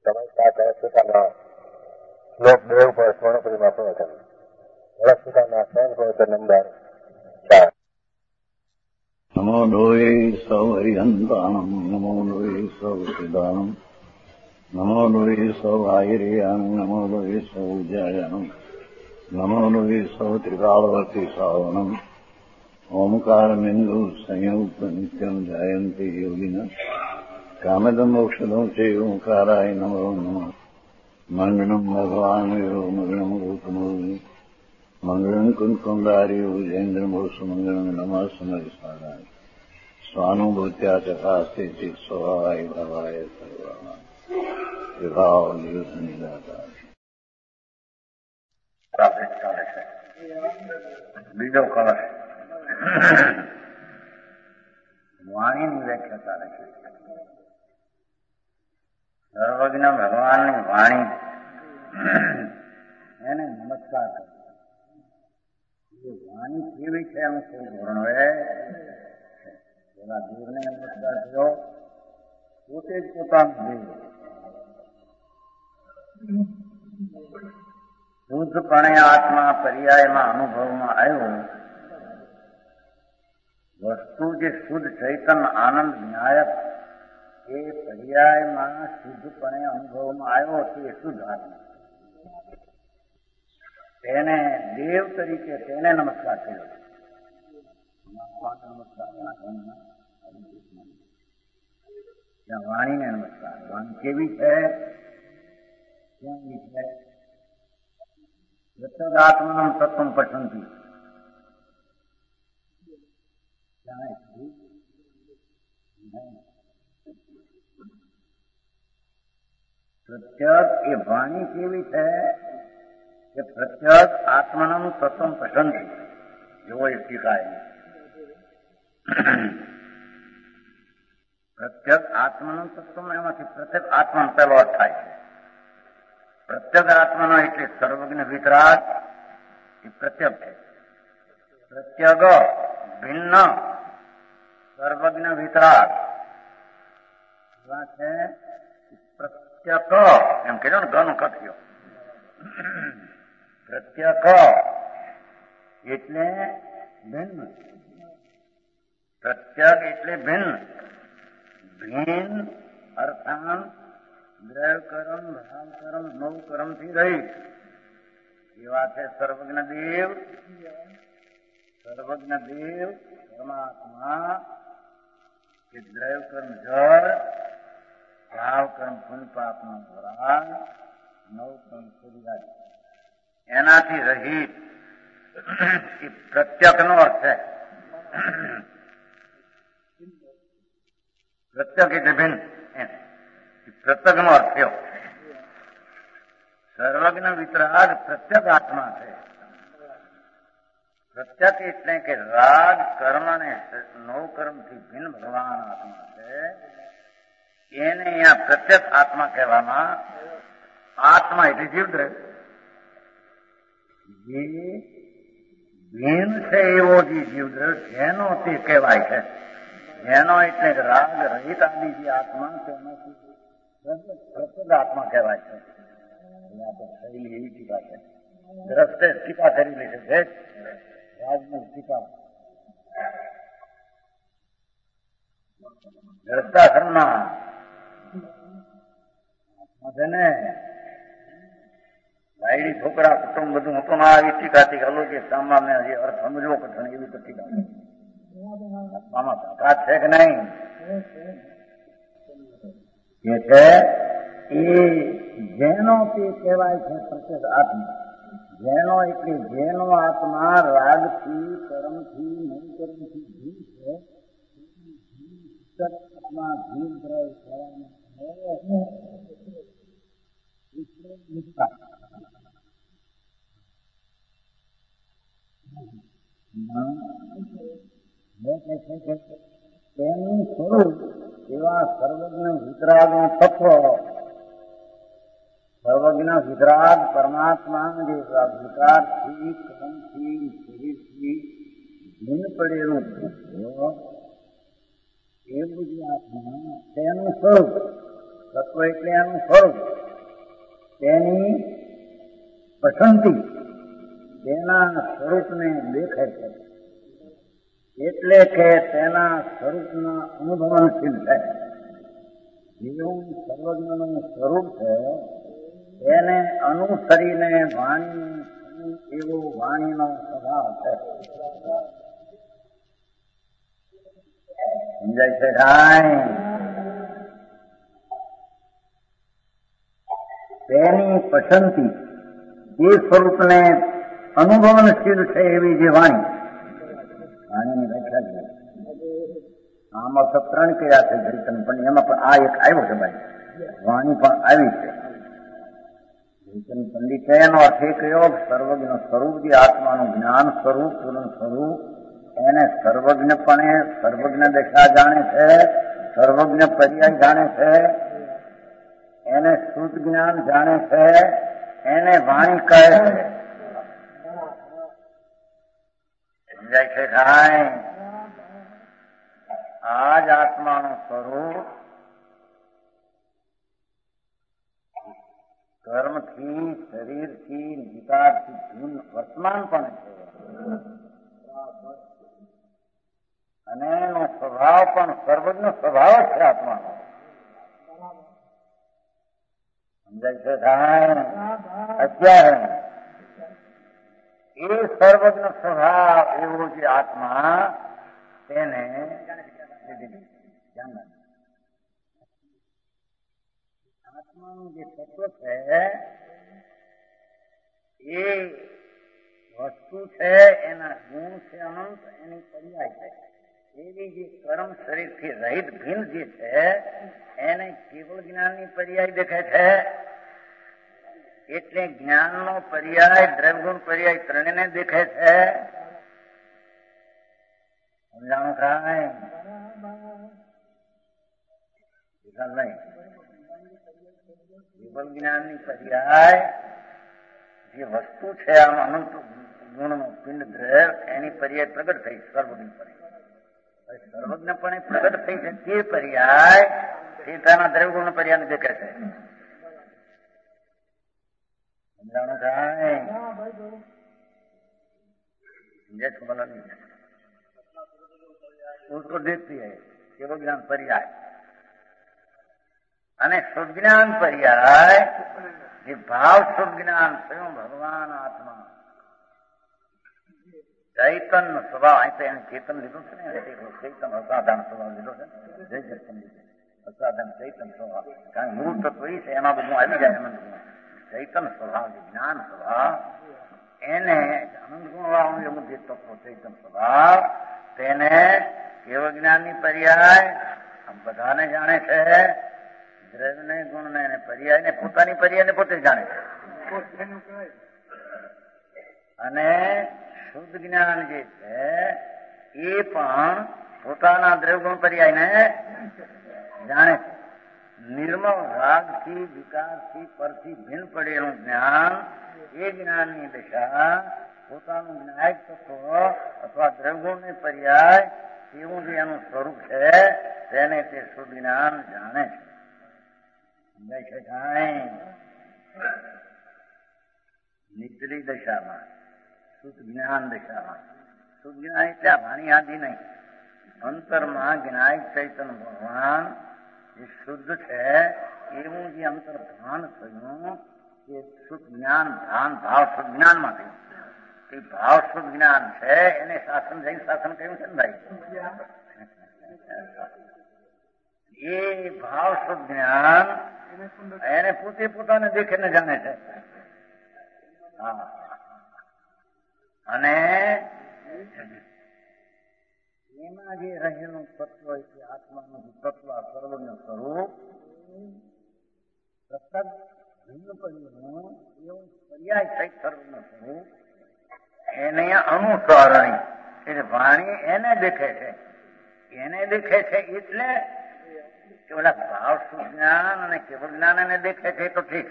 સમજતા સરસ્વતાના શ્લોક દેવ પર સ્વર્ણપુરીમાં પણ હતા. સરસ્વતાના સ્વયં નંબર 4. નમો લોહે સૌ હરિહંતાણમ નમો લોહે સૌ સિદ્ધાણમ નમો લોહે સૌ આયર્યાણમ નમો લોહે સૌ જયાણમ નમો લોહે સૌ ત્રિકાળવર્તી શ્રાવણમ ઓમકારમિંદુ સંયુક્ત નિત્યમ જાયંતિ યોગિન કામદમ મોક્ષદમ છે ઓંકારાય નમો નમઃ. મંગળમ ભગવાન વિરો મંગળમ રૂપમોહિ મંગળમ કુંકુંડાર્યો જૈન્દ્રમોષ મંગળમ નમઃ સમરિસ્વાદાય સ્વાનુભૂત્યા ચકાસ્તે ચિત સ્વભાવાય ભાવાય સર્વા વિભાવ નિદાતા. બીજો કલશ વાણીની વ્યાખ્યા ચાલે છે. સર્વજ્ઞ ભગવાનની વાણી એને નમસ્કાર કરે. એ વાણી કેવી છે એમ કોઈ વર્ણવે પેલા દેવને નમસ્કાર કર્યો, પોતે જ પોતાનું દેવ શુદ્ધપણે આત્મા પર્યાયમાં અનુભવમાં આવ્યો. વસ્તુ જે શુદ્ધ ચૈતન્ય આનંદ વિનાયક એ પર્યાયમાં શુદ્ધપણે અનુભવમાં આવ્યો તે શુદ્ધ આત્મા, તેને દેવ તરીકે તેને નમસ્કાર કર્યો. વાણીને નમસ્કાર. વાણી કેવી છે? કેવી છે? પ્રત્યગાત્મનમ તત્વમ પઠંતી. પ્રત્યગ એ વાણી કેવી છે કે પ્રત્યગ આત્મનમ તત્વમ પઠંતી એવો એક ટીકાય. પ્રત્યગ આત્મનમ તત્વમ એમાંથી પ્રત્યેક આત્માનો પહેલો અર્થ થાય છે. પ્રત્યેક આત્માનો એટલે સર્વજ્ઞ વિતરાગ એ પ્રત્યેક છે. પ્રત્યગ ભિન્ન સર્વજ્ઞ વિતરાગ છે. પ્રત્યક એમ કહેજો ને ઘણું કથ્યો. પ્રત્યક એટલે ભિન્ન. પ્રત્યક એટલે ભિન્ન. ભિન્ન અર્થાંત દ્રવ્યકર્મ ભાવકર્મ નવકર્મ થી રહિત એવા છે સર્વજ્ઞ દેવ. સર્વજ્ઞ દેવ પરમાત્મા કે દ્રવ્યકર્મ જળ, ભાવકર્મ પુનપાપનો વરાળ, નવકર્મ શરીરાદિ એનાથી રહિત એ પ્રત્યકનો અર્થ છે. પ્રત્યક એટલે ભિન્ન પ્રત્યકનો અર્થ થયો. સર્વજ્ઞ વિતરાગ પ્રત્યક આત્મા છે. પ્રત્યક એટલે કે રાગ કર્મ અને નવકર્મ થી ભિન્ન ભગવાન આત્મા છે. એને અહીંયા પ્રત્યક આત્મા કહેવામાં. આત્મા એટલે જીવદ્રવ્ય. જે ભિન્ન છે એવો જે જીવદ્રવ્ય જેનો તે કહેવાય છે. જેનો એટલે રાગ રહિત આદિ જે આત્મા તેમાંથી પ્રત્યેક આત્મા કહેવાય છે. એવી ટીકા છે. દ્રષ્ટે ટીકા કરેલી છે. રાજની ટીકા દ્રષ્ટાશ્રમમાં છે ને ભાઈડી છોકરા કુટુંબ બધું હતું ના આવી ટીકાથી અલૌકિક સામાન્ય હજી અર્થ સમજવો કઠણ એવી તો ટીકા. આમાં તાકાત છે કે નહીં? એ છે એ જેનો તે કહેવાય છે પ્રત્યેક આત્મા. જેનો એટલે જેનો આત્મા રાગથી કર્મથી નવકર્મથી જીવ છે આત્મા જીવ દ્રવ્ય તેનું સ્વરૂપ એવા સર્વજ્ઞ વિતરાગનું તત્વ. સર્વજ્ઞ વિતરાગ પરમાત્મા જે વિકારથી કર્મથી શરીરથી ભિન્ન પડેલું તત્વ એવું જ આત્મા તેનું સ્વરૂપ તત્વ એટલે એનું સ્વરૂપ, તેની પસંદી તેના સ્વરૂપને દેખે છે, એટલે કે તેના સ્વરૂપના અનુભવનશીલ છે. જેવું સર્વજ્ઞનું સ્વરૂપ છે તેને અનુસરીને વાણી એવો વાણીનો સ્વભાવ છે. સમજાય છે કાંઈ? તેની પસંદી જે સ્વરૂપને અનુભવનશીલ છે એવી જે વાણીની વ્યાખ્યા છે. આમાં તો 3 કર્યા છે ચૈતન્ય, પણ એમાં પણ આ એક આવ્યો છે ભાઈ, વાણી પણ આવી છે. ચૈતન્ય પંડિત એનો અર્થ એ કયો, સર્વજ્ઞ સ્વરૂપ જે આત્માનું જ્ઞાન સ્વરૂપ પૂર્ણ સ્વરૂપ એને સર્વજ્ઞપણે સર્વજ્ઞ દશા જાણે છે, સર્વજ્ઞ પર્યાય જાણે છે, એને શુદ્ધ જ્ઞાન જાણે છે, એને વાણી કહે છે. સમજાય છે કાંઈ? આ જ આત્માનું સ્વરૂપ કર્મથી, શરીરથી, વિકારથી ભિન્ન વર્તમાન પણ છે, અને એનો સ્વભાવ પણ સર્વજ્ઞ સ્વભાવ જ છે આત્માનો. સમજાય છે કાંઈ? અત્યારે એ સર્વજ્ઞ સ્વભાવ એવો જે આત્મા તેને આત્માનું જે તત્વ છે એ વસ્તુ છે, એના ગુણ છે અનંત, એની પર્યાય છે. એવી જે કર્મ શરીરથી રહિત ભિન્ન જે છે એને કેવળ જ્ઞાનની પર્યાય દેખે છે. એટલે જ્ઞાનનો પર્યાય, દ્રવ્યગુણ પર્યાય ત્રણેયને દેખે છે. સમજાણું કાંઈ? નહીં. કેવળ જ્ઞાનની પર્યાય જે વસ્તુ છે આમ અનંત ગુણનો પિંડ દ્રવ્ય એની પર્યાય પ્રગટ થઈ સર્વજ્ઞપણે. સર્વજ્ઞપણે પ્રગટ થઈ છે તે પર્યાય સીતાના દ્રવ્યગુણ પર્યાય દેખે છે. સમજાણું કાંઈ? उसको देखती है केवल ज्ञान पर्याय અને શુદ્ધ જ્ઞાન પર્યાય જે ભાવ શુદ્ધ જ્ઞાન સ્વયં ભગવાન આત્મા ચૈતન્ય સ્વભાવ. અહીં તો એને ચેતન લીધું છે ને, ચૈતન અસાધારણ સ્વભાવ લીધો છે, અસાધારણ ચૈતન સ્વભાવ. કારણ મૂળ તત્વ એ છે, એમાં બધું આવી જાય. ચૈતન સ્વભાવ જે જ્ઞાન સ્વભાવ એને અનંત ગુણવાળું એવું જે તત્વ ચૈતન સ્વભાવ તેને કેવળ જ્ઞાનની પર્યાય બધાને જાણે છે. દ્રવ્યને ગુણને એને પર્યાયને પોતાની પર્યાયને પોતે જાણે છે. અને શુદ્ધ જ્ઞાન જે છે એ પણ પોતાના દ્રવ્યગુણ પર્યાયને જાણે છે. નિર્મળ રાગથી, વિકારથી, પરથી ભિન્ન પડેલું જ્ઞાન એ જ્ઞાનની દશા પોતાનું જ્ઞાયક તત્વ અથવા દ્રવ્યગુણને પર્યાય એવું જે એનું સ્વરૂપ છે તેને તે શુદ્ધ જ્ઞાન જાણે છે. સમજાય છે કાંઈ? નીચલી દશામાં, શુદ્ધ જ્ઞાન દશામાં, શુદ્ધ જ્ઞાન એટલે આ ભાણી આદિ નહીં, અંતરમાં જ્ઞાયક ચૈતન્ય ભગવાન જે શુદ્ધ છે એવું જે અંતર ભાન થયું એ શુદ્ધ જ્ઞાન, ભાન ભાવ શુદ્ધ જ્ઞાનમાં થયું. એ ભાવ શુદ્ધ જ્ઞાન છે એને શાસન જઈને શાસન કહ્યું છે ને ભાઈ. એ ભાવ શુદ્ધ જ્ઞાન એને પોતે પોતાને દેખીને જાણે છે. અને એમાં જે રહેલું તત્વ છે આત્માનું તત્વ સર્વજ્ઞ સ્વરૂપ સતત ભિન્ન પડ્યું એવું પર્યાય સહિત સર્વજ્ઞ સ્વરૂપ એને અનુસરણી એટલે વાણી એને દેખે છે. એને દેખે છે એટલે કે ઓલા ભાવ શુદ્ધ જ્ઞાન અને કેવળ જ્ઞાન એને દેખે છે તો ઠીક.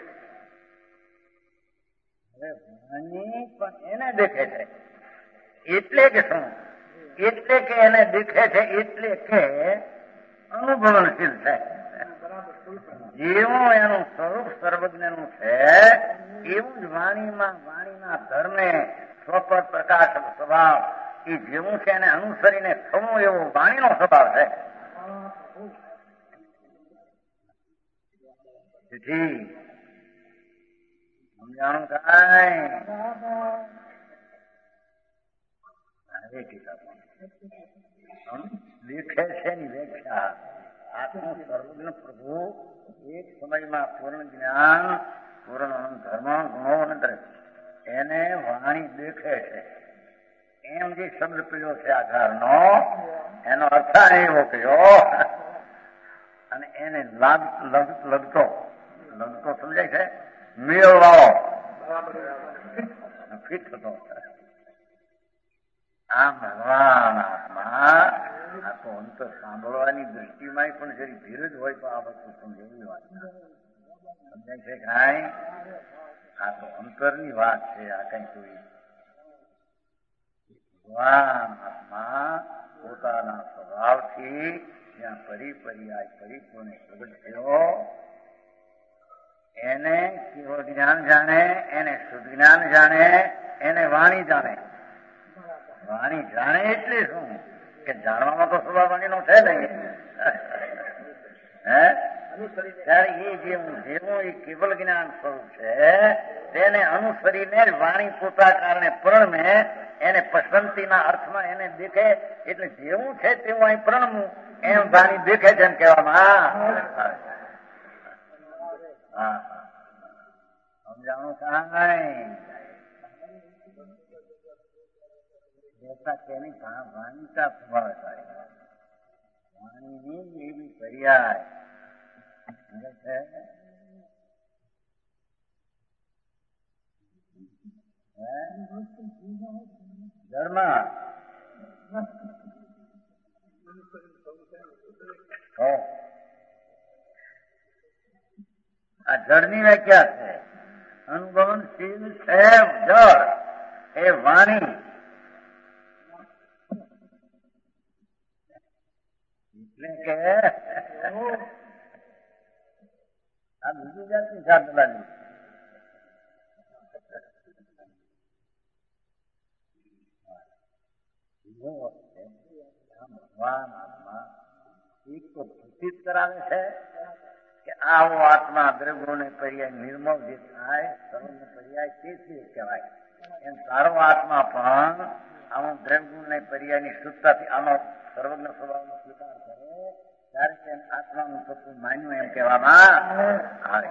હવે વાણી પણ એને દેખે છે એટલે કે શું? એટલે કે એને દેખે છે એટલે કે અનુભવનશીલ છે. જેવું એનું સ્વરૂપ સર્વજ્ઞનું છે એવું જ વાણીના ધર્મે સ્વપર પ્રકાશ સ્વભાવ એ જેવું છે એને અનુસરીને થવું એવો વાણીનો સ્વભાવ છે. તેથી સમજાણું કાંઈ દેખે છે ની વ્યાખ્યા આત્મા સર્વજ્ઞ પ્રભુ એક સમયમાં પૂર્ણ જ્ઞાન પૂર્ણ ધર્મ ગુણો અને એને વાણી દેખે છે એમ જે શબ્દ પીડ્યો છે આધારનો એનો અર્થ એવો કયો અને એને લગતો સમજાય છે મેળવાળો ફિટ થતો. આમ ભગવાન આત્મા આ તો અંતર સાંભળવાની દ્રષ્ટિમાં પણ જરી ધીરજ હોય તો આ વસ્તુ સમજેવી વાત સમજાય છે. કાંઈ આ તો અંતરની વાત છે. આ કઈ કોઈ ભગવાન આત્મા પોતાના સ્વભાવથી જ્યાં પરિપર્યાય પરિપૂર્ણ પ્રગટ થયો એને કેવળ જ્ઞાન જાણે, એને શુદ્ધ જ્ઞાન જાણે, એને વાણી જાણે. વાણી જાણે એટલે શું કે જાણવામાં તો સ્વભાવ વાણીનો છે નહીં. ત્યારે એ જેવું એ કેવલ જ્ઞાન સ્વરૂપ છે તેને અનુસરીને જ વાણી પોતા કારણે પ્રણમે એને પસંદીના અર્થમાં એને દેખે એટલે જેવું છે તેવું અહીં પ્રણમું એમ વાણી દેખે છે એમ કહેવામાં. સમજાણું કાંઈ તેની વાણીતા સ્વભાવ થાય વાણીની એવી પર્યાય જળમાં આ જળની વ્યાખ્યા છે અનુભવનશીલ છે જળ એ વાણી એટલે કે આ બીજી જાતની સાધવાની ભગવાન આત્મા એક તો સૂચિત કરાવે છે કે આવો આત્મા દ્રવ્યોને પર્યાય નિર્મળ જે થાય સર્વને પર્યાય તે કહેવાય એમ તારો આત્મા પણ આવું દ્રવ્યને પર્યાયની શુદ્ધતાથી આનો સર્વજ્ઞ સ્વભાવનો સ્વીકાર કરે ત્યારે તેમ આત્માનું તત્વ માન્યું એમ કહેવામાં આવે.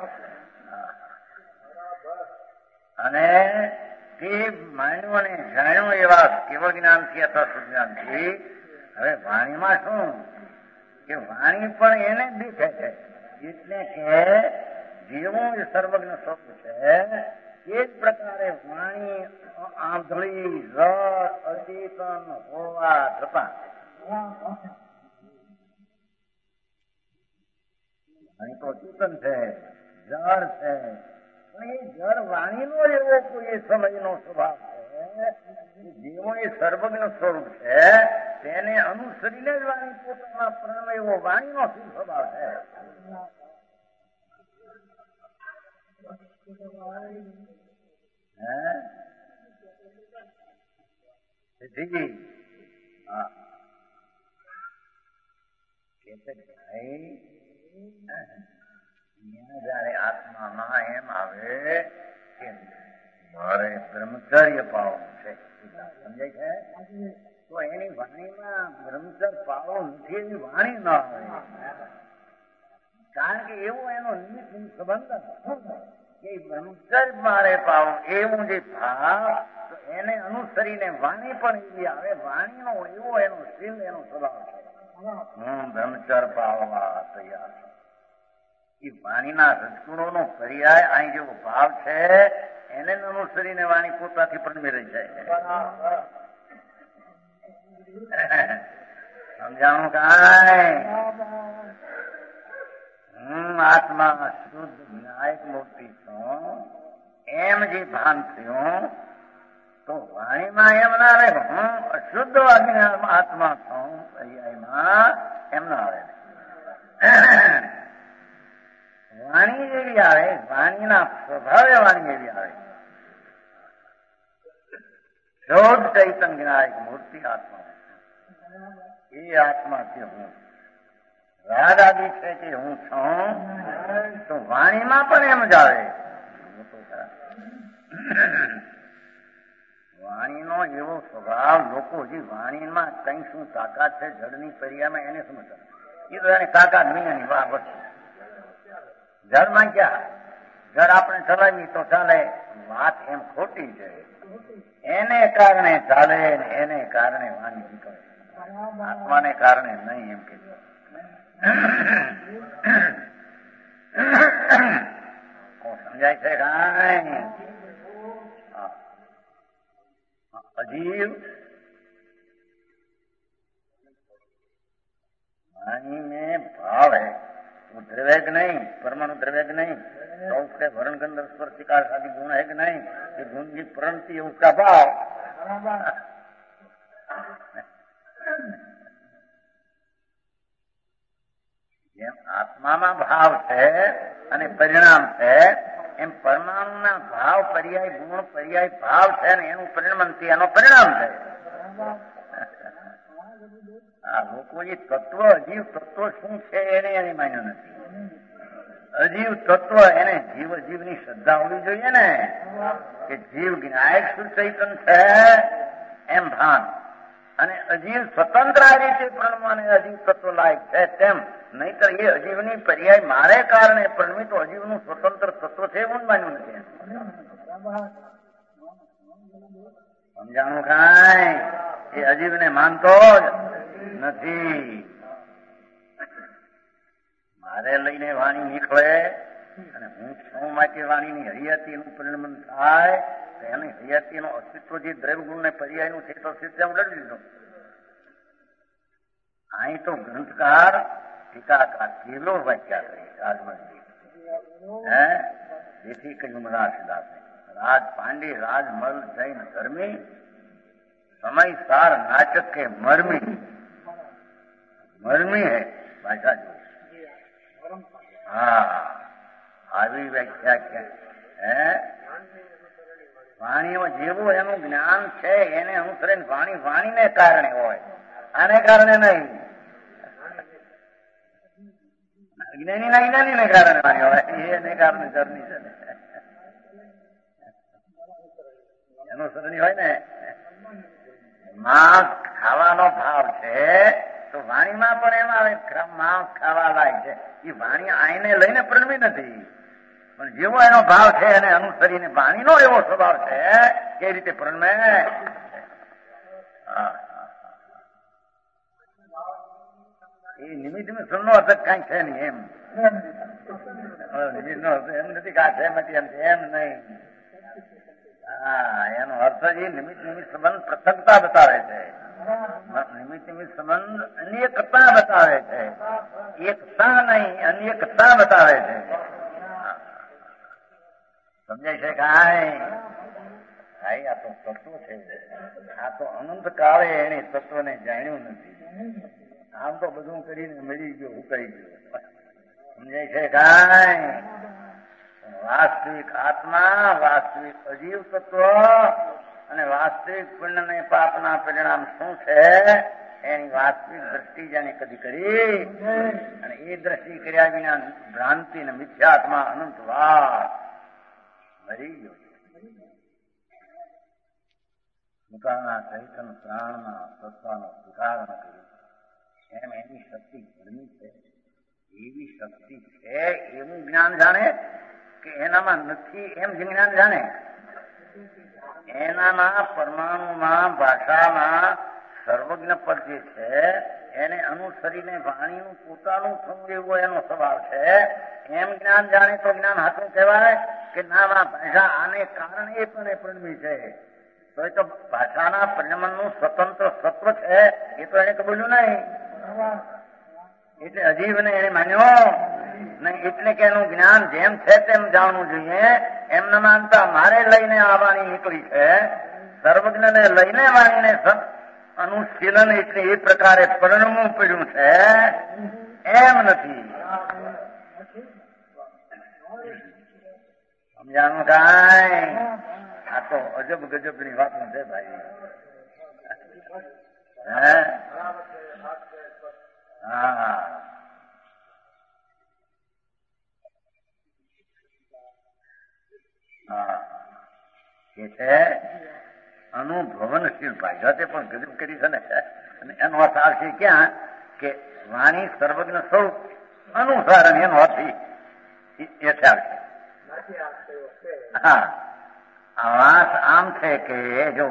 અને તે માન્યું અને જાણ્યું એવા કેવળ જ્ઞાનથી અથવા સુજ્ઞાનથી હવે વાણીમાં શું કે વાણી પણ એને દેખે છે એટલે કે જેવું સર્વજ્ઞ સ્વરૂપ છે એ જ પ્રકારે વાણી આંધળી જળ અચેતન હોવા છતાં અહીં તો ચેતન છે જળ છે પણ એ જળ વાણીનો એવો કોઈ એ સમયનો સ્વભાવ છે જેવો એ સર્વજ્ઞ સ્વરૂપ છે તેને અનુસરીને જ વાણી પોતાના પ્રાણ એવો વાણીનો શું સ્વભાવ છે. જયારે આત્મામાં એમ આવે કે મારે બ્રહ્મચર્ય પાવવાનું છે સમજાય છે તો એની વાણીમાં બ્રહ્મચર્ય પાવો નથી એની વાણી ન આવે કારણ કે એવો એનો નિમિત્ત સંબંધ કે બ્રહ્મચર્ય મારે પાવું એવું જે ભાવ તો એને અનુસરીને વાણી પણ એવી આવે વાણીનો એવો એનો શીલ એનો સ્વભાવ છે હું બ્રહ્મચર્ય પાવવા તૈયાર છું. એ વાણીના રજગુણોનો પર્યાય અહીં જેવો ભાવ છે એને અનુસરીને વાણી પોતાથી પણ મેળવી જાય. સમજાણું કાંઈ હું આત્મા શુદ્ધ વિનાયક મૂર્તિ છું એમ જે ભાન થયું તો વાણીમાં એમ ના રહે હું અશુદ્ધ આત્મા છું પર્યાયમાં એમ ના રહે. વાણી જેવી આવે, વાણીના સ્વભાવે વાણી એવી આવે. શુદ્ધ ચૈતન્ય જ્ઞાયક મૂર્તિ આત્મા, એ આત્મા કે હું રાગ આદિ છે કે હું છું, તો વાણીમાં પણ એમ જ આવે. વાણીનો એવો સ્વભાવ, લોકો જે વાણીમાં કઈ શું તાકાત છે જળની પર્યામાં એને સમજતા, એ તો એને તાકાત વિનાની બાબત છે. જળમાં ક્યાં, જળ આપણે ચલાવીએ તો ચાલે, વાત એમ ખોટી છે. એને કારણે ચાલે, એને કારણે વાણી નીકળે, આત્માને કારણે નહીં, એમ કે સમજાય છે કાંઈ? અજીવ वाणी में भाव है, वो द्रव्य नहीं, परमाणु द्रव्य नहीं, तो उसके वर्ण गंध स्पर्श विकार आदि गुण है कि नहीं, ये गुण की प्रणति है उसका भाव. જેમ આત્મામાં ભાવ છે અને પરિણામ છે, એમ પરમાણુના ભાવ પર્યાય ગુણ પર્યાય ભાવ છે ને એનું પરિણમનથી એનો પરિણામ છે. આ લોકો જે તત્વ, અજીવ તત્વ શું છે એને એની માન્યું નથી. અજીવ તત્વ એને જીવ અજીવની શ્રદ્ધા હોવી જોઈએ ને, કે જીવ જ્ઞાયક શુદ્ધ ચૈતન્ય છે એમ ભાન, અને અજીવ સ્વતંત્ર આ રીતે પ્રણવાને અજીવ તત્વ લાયક છે તેમ. નહીતર એ અજીવની પર્યાય મારે કારણે પ્રણવી તો અજીવનું સ્વતંત્ર તત્વ છે એવું જ માન્યું નથી. સમજાણું કાંઈ? એ અજીવને માનતો જ નથી. મારે લઈને વાણી નીકળે અને હું છું માટે વાણીની હરિયાતીનું પરિણમન થાય, તો એની હરિયાતીનું અસ્તિત્વ જે દ્રવ્ય ગુણ ને પર્યાયનું છે તો અસ્તિત્વ લડી લીધું. અહીં તો ગ્રંથકાર ટીકાકાર કેલો વ્યાખ્યા કરી રાજમલજી, જેથી કહ્યું મરાસીદાસે, રાજ પાંડે રાજમલ જૈન ધર્મી, સમય સાર નાચક के मर्मी, मर्मी है भाषा जो. હા, આવી વ્યાખ્યા છે. વાણીમાં જેવું એનું જ્ઞાન છે એને અનુસરીને વાણી વાણીને કારણે હોય, આને કારણે નહીં. અજ્ઞાનીના જ્ઞાનીને કારણે વાણી હોય, એને કારણે જરની છે અનુસરણી હોય ને. માંસ ખાવાનો ભાવ છે તો વાણીમાં પણ એમ આવે, માંસ ખાવા લાયક છે. એ વાણી આઈને લઈને પ્રણવી નથી, પણ જેવો એનો ભાવ છે એને અનુસરીને વાણીનો એવો સ્વભાવ છે કે રીતે પ્રણમે. એ નિમિત્ત સુનનો અર્થ કઈ છે નહીં એમ. નિમિત્ત નો અર્થ એમ નથી કે આ છે એમ નહીં. હા, એનો અર્થ જ નિમિત્ત નિમિત્ત સંબંધ પૃથકતા બતાવે છે. નિમિત્ત નિમિત્ત સંબંધ અનેકતા બતાવે છે, એકતા નહીં અનેકતા બતાવે છે. સમજાય છે કાંઈ? ભાઈ આ તો તત્વ છે, આ તો અનંત કાળે એને તત્વને જાણ્યું નથી. આમ તો બધું કરીને મળી ગયું, ઉકાઈ ગયું. સમજાય છે કાંઈ? વાસ્તવિક આત્મા, વાસ્તવિક અજીવ તત્વ અને વાસ્તવિક પુણ્ય ને પાપના પરિણામ શું છે એની વાસ્તવિક દ્રષ્ટિ જેને કદી કરી, અને એ દ્રષ્ટિ કર્યા વિના ભ્રાંતિ ને મિથ્યાત્મા અનંતવાર મરી ગયો. પોતાના ચૈતન પ્રાણના સત્તાનો સ્વીકાર ન કર્યો, એમ એની શક્તિ ઘણી છે. એવી શક્તિ છે એવું જ્ઞાન જાણે કે એનામાં નથી એમ જ્ઞાન જાણે. એનામાં પરમાણુમાં ભાષામાં સર્વજ્ઞ પદ જે છે એને અનુસરીને વાણીનું પોતાનું થવું એવો એનો સ્વભાવ છે. એમ જ્ઞાન જાણે તો જ્ઞાન હાથું કહેવાય કે ના, ભાષા આને કારણે પણ એ પ્રણમી છે. તો એ તો ભાષાના પરિણમનનું સ્વતંત્ર સત્વ છે, એ તો એને કબૂલ્યું નહીં. એટલે અજીવને એને માન્યો નહીં. એટલે કે એનું જ્ઞાન જેમ છે તેમ જાણવું જોઈએ. એમ ન માનતા મારે લઈને આ વાણી નીકળી છે, સર્વજ્ઞને લઈને વાણીને અનુશીલન એટલે એ પ્રકારે પરિણમવું પડ્યું છે એમ નથી. સમજાણું કાંઈ? આ તો અજબ ગજબની વાત છે ભાઈ. હા એ છે અનુભવનશીલ ભાઈ પણ ગજબ કરી છે ને. અને એનો અર્થ આવશે ક્યાં કે વાણી સર્વજ્ઞ સ્વરૂપ અનુસાર એનો અર્થ એ છે. હા આ વાત આમ છે કે જો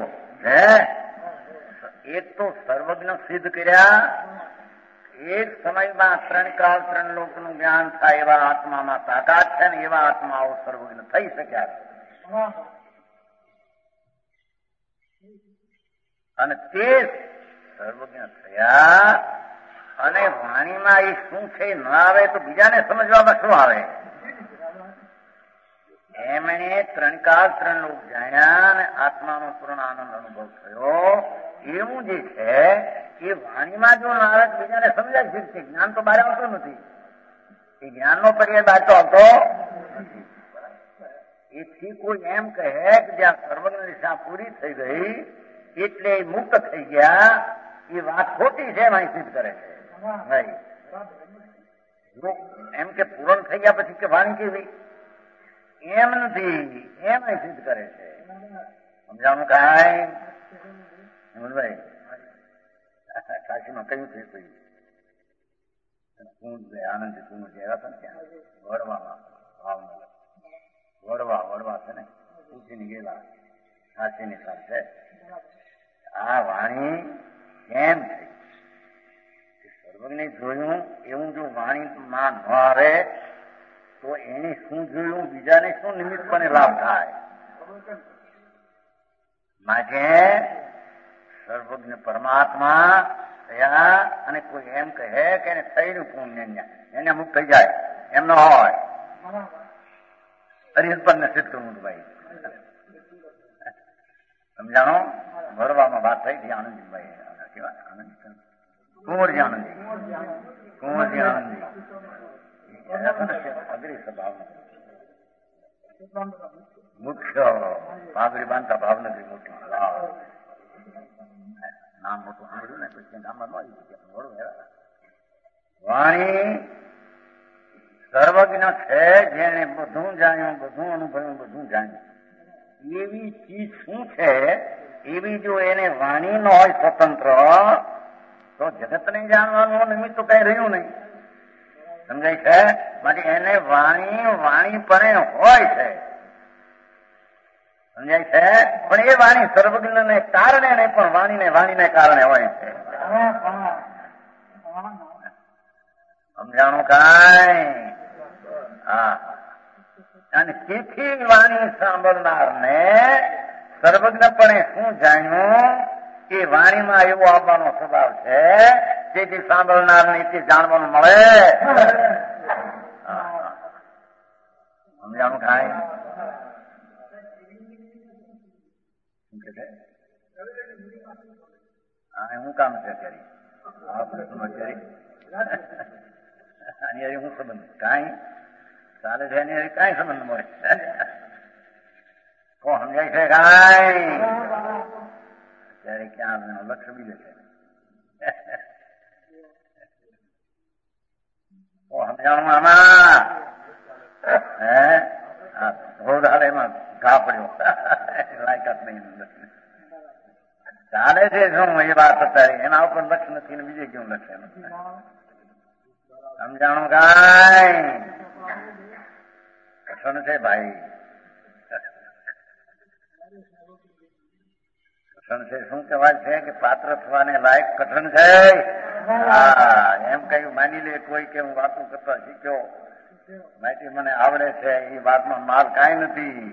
એક તો સર્વજ્ઞ સિદ્ધ કર્યા, એક સમયમાં ત્રણ કાળ ત્રણ લોકનું જ્ઞાન થાય એવા આત્મામાં તાકાત છે ને એવા આત્માઓ સર્વજ્ઞ થઈ શક્યા છે. અને તે સર્વજ્ઞ થયા અને વાણીમાં એ શું છે ન આવે તો બીજાને સમજવામાં શું આવે? એમણે ત્રણ કાળ ત્રણ લોક જાણ્યા અને આત્માનો પૂર્ણ આનંદ અનુભવ થયો. એવું જે છે એ વાણીમાં જો ના આવે બીજાને સમજાય છે. જ્ઞાન તો બહાર આવતું નથી. એ જ્ઞાનનો પર્યાય બહાર તો આવતો નથી. એથી કોઈ એમ કહે કે જ્યાં સર્વજ્ઞ દિશા પૂરી થઈ ગઈ એટલે મુક્ત થઈ ગયા, એ વાત ખોટી છે. એમાં સિદ્ધ કરે છે એમ કે પૂરણ થઈ ગયા પછી કે વાણી કેવી? એમ નથી, એમ સિદ્ધ કરે છે. સમજાણું કાંઈ? ભાઈ કાશીમાં કયું છે કોઈ કુંડ આનંદ કુંડ જેવા હતા ત્યાં વડવામાં ભાવનગર વડવા છે ને પૂછીને ગયેલા કાશીની સાથે આ વાણી કેમ થઈ? સર્વજ્ઞ જોયું એવું જો વાણીમાં ન આવે તો એને શું જોયું, બીજાને શું નિમિત્તપણે લાભ થાય? માટે સર્વજ્ઞ પરમાત્મા થયા અને કોઈ એમ કહે કે એને થયેલું પુણ્ય એને મુક્ત થઈ જાય એમ ન હોય. હરિહંપરને સિદ્ધ કરવું ભાઈ. સમજાણો? ભરવામાં વાત થઈ હતી આનંદજીભાઈ કેવા આનંદ કુંવરજી આનંદજી અગ્રી સ્વભાવ મુખ્ય પાઘડી બાંધતા ભાવનગરી મોટી નામ મોટું સાંભળ્યું ને પછી ગામમાં ન આવી વાણી સર્વજ્ઞ છે. જેને બધું જાણ્યું, બધું અનુભવ્યું, બધું જાણ્યું એવી ચીજ શું છે એવી જો એને વાણી ન હોય સ્વતંત્ર તો જગતને જાણવાનું નિમિત્ત તો કઈ રહ્યું નહીં. સમજાય છે? માટે એને વાણીપણે હોય છે. સમજાય છે? પણ એ વાણી સર્વજ્ઞને કારણે નહીં પણ વાણીને કારણે હોય છે. સમજાણું કાંઈ? હા. અને તેથી વાણી સાંભળનારને સર્વજ્ઞપણે શું જાણ્યું કે વાણીમાં એવો આવવાનો સ્વભાવ છે જેથી સાંભળનારને તે જાણવાનું મળે. સમજાણું કાંઈ? હું કામ છે કરી આપણે હું સંબંધ કાંઈ ચાલે છે એની કાંઈ સંબંધ મળે કોણ સમજાય છે કાંઈ? અત્યારે ક્યાં લક્ષ્ય બીજે છે. સમજાણું આમાં? ધોધાર એમાં ઘા પડ્યો લાયકાત નહીં. ચાલે છે શું એ વાત અત્યારે એના ઉપર લક્ષ્ય નથી ને બીજે કેવું લક્ષ્ય નથી. સમજાણું કાંઈ? કઠણ છે ભાઈ, કઠણ છે. શું કહેવાય છે કે પાત્ર થવાને લાયક કઠણ છે. હા એમ કઈ માની લે કોઈ કે હું વાતો કરતા શીખ્યો માહિતી મને આવડે છે એ વાતમાં માલ કાંઈ નથી.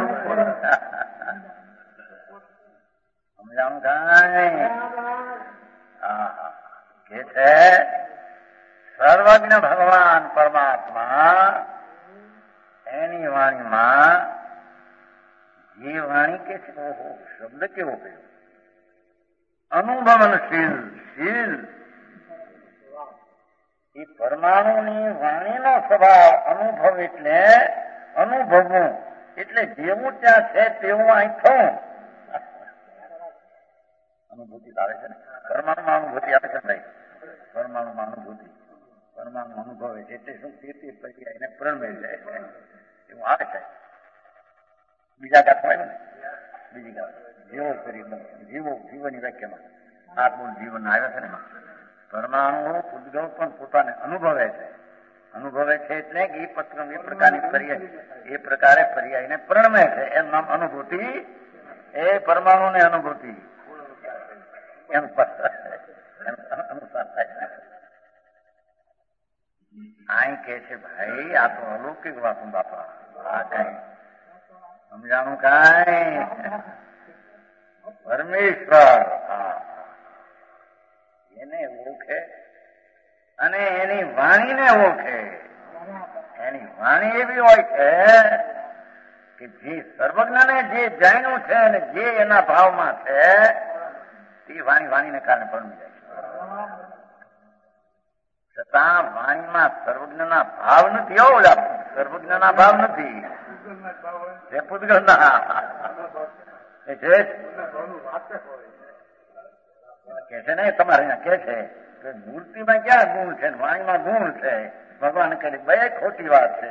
સમજાણું કાંઈ? હા કે છે સર્વજ્ઞ ભગવાન પરમાત્મા એની વાણીમાં જે વાણી કે છે ઓહો શબ્દ કેવો કયો અનુભવનશીલ એ પરમાણુની વાણીનો સ્વભાવ અનુભવ એટલે અનુભવવું એટલે જેવું ત્યાં છે તેવું અહીં થવું અનુભૂતિ આવે છે ને. પરમાણુમાં અનુભૂતિ આવે છે ભાઈ, પરમાણુમાં અનુભૂતિ, પરમાણુ અનુભવે છે એટલે શું તે પછી એને પ્રણમે જાય છે એવું આવે છે. બીજા ગાત હોય ને, બીજી ગાત જીવો કરી જીવોની વ્યાખ્યામાં આત્મૂળ જીવન આવ્યા છે ને. પરમાણુ ઉદ્ગવ પણ પોતાને અનુભવે છે એટલે કે એ પ્રકારની પર્યાય એ પ્રકારે પર્યાયને પ્રણમે છે. એમ નામ અનુભૂતિ, એ પરમાણુને અનુભૂતિ અનુસાર થાય છે. અહીં કે છે ભાઈ આ તો અલૌકિક વાતું બાપા, આ કઈ સમજાણું કાંઈ પરમેશ્વર એને ઓળખે અને એની વાણીને ઓળખે. એની વાણી એવી હોય છે કે જે સર્વજ્ઞને જે જાણ્યું છે અને જે એના ભાવમાં છે તે વાણીને કારણે પરમી જાય છે. છતાં વાણીમાં સર્વજ્ઞના ભાવ નથી. ઓલા સર્વજ્ઞના ભાવ નથી, એ પૂતગલના કે છે ને તમારે અહીંયા કે છે કે મૂર્તિમાં ક્યાં ગુણ છે, વાણીમાં ગુણ છે. ભગવાન કહે બે ખોટી વાત છે.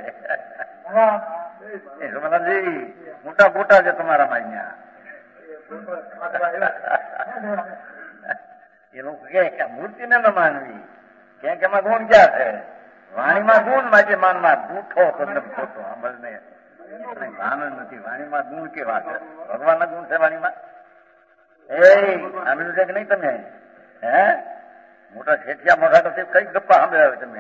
મોટા મોટા છે તમારામાં અહીંયા. એ લોકો કે મૂર્તિને ન માનવી, ક્યાંક એમાં ગુણ ક્યાં છે? વાણીમાં ગુણ માટે માનમાં બૂઠો તમને ખોટો સાંભળને ભાન જ નથી. વાણીમાં ગુણ કેવા છે? ભગવાનના ગુણ છે વાણીમાં. એ સાંભળ્યું છે કે નહીં તમે? હે મોટા શેઠિયા મોટા કઈ ગપ્પા સાંભળ્યા તમે?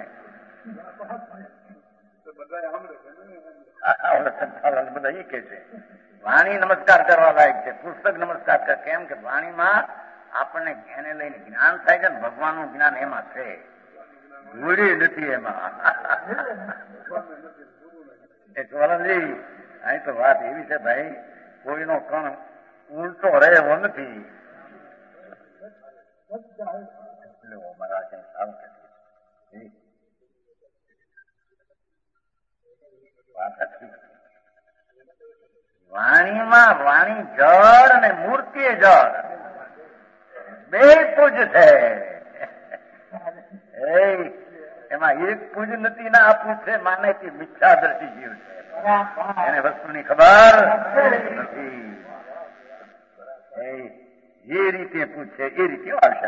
બધા એ કે છે વાણી નમસ્કાર કરવા લાયક છે, પુસ્તક નમસ્કાર કરે. કેમ કે વાણીમાં આપણને એને લઈને જ્ઞાન થાય છે ને ભગવાનનું જ્ઞાન એમાં છે, ભૂલી નથી એમાં. જ્વાલાજી અહીં તો વાત એવી છે ભાઈ, કોઈનો કણ ઉલટો રહે એવો નથી. વાણીમાં વાણી જળ અને મૂર્તિ જળ બે પૂજ છે. એમાં એક પૂજ નથી ને આ પૂજ છે માને કે મિથ્યા દ્રષ્ટિ જીવ છે, એને વસ્તુની ખબર નથી. જે રીતે પૂછે એ રીતે આવશે.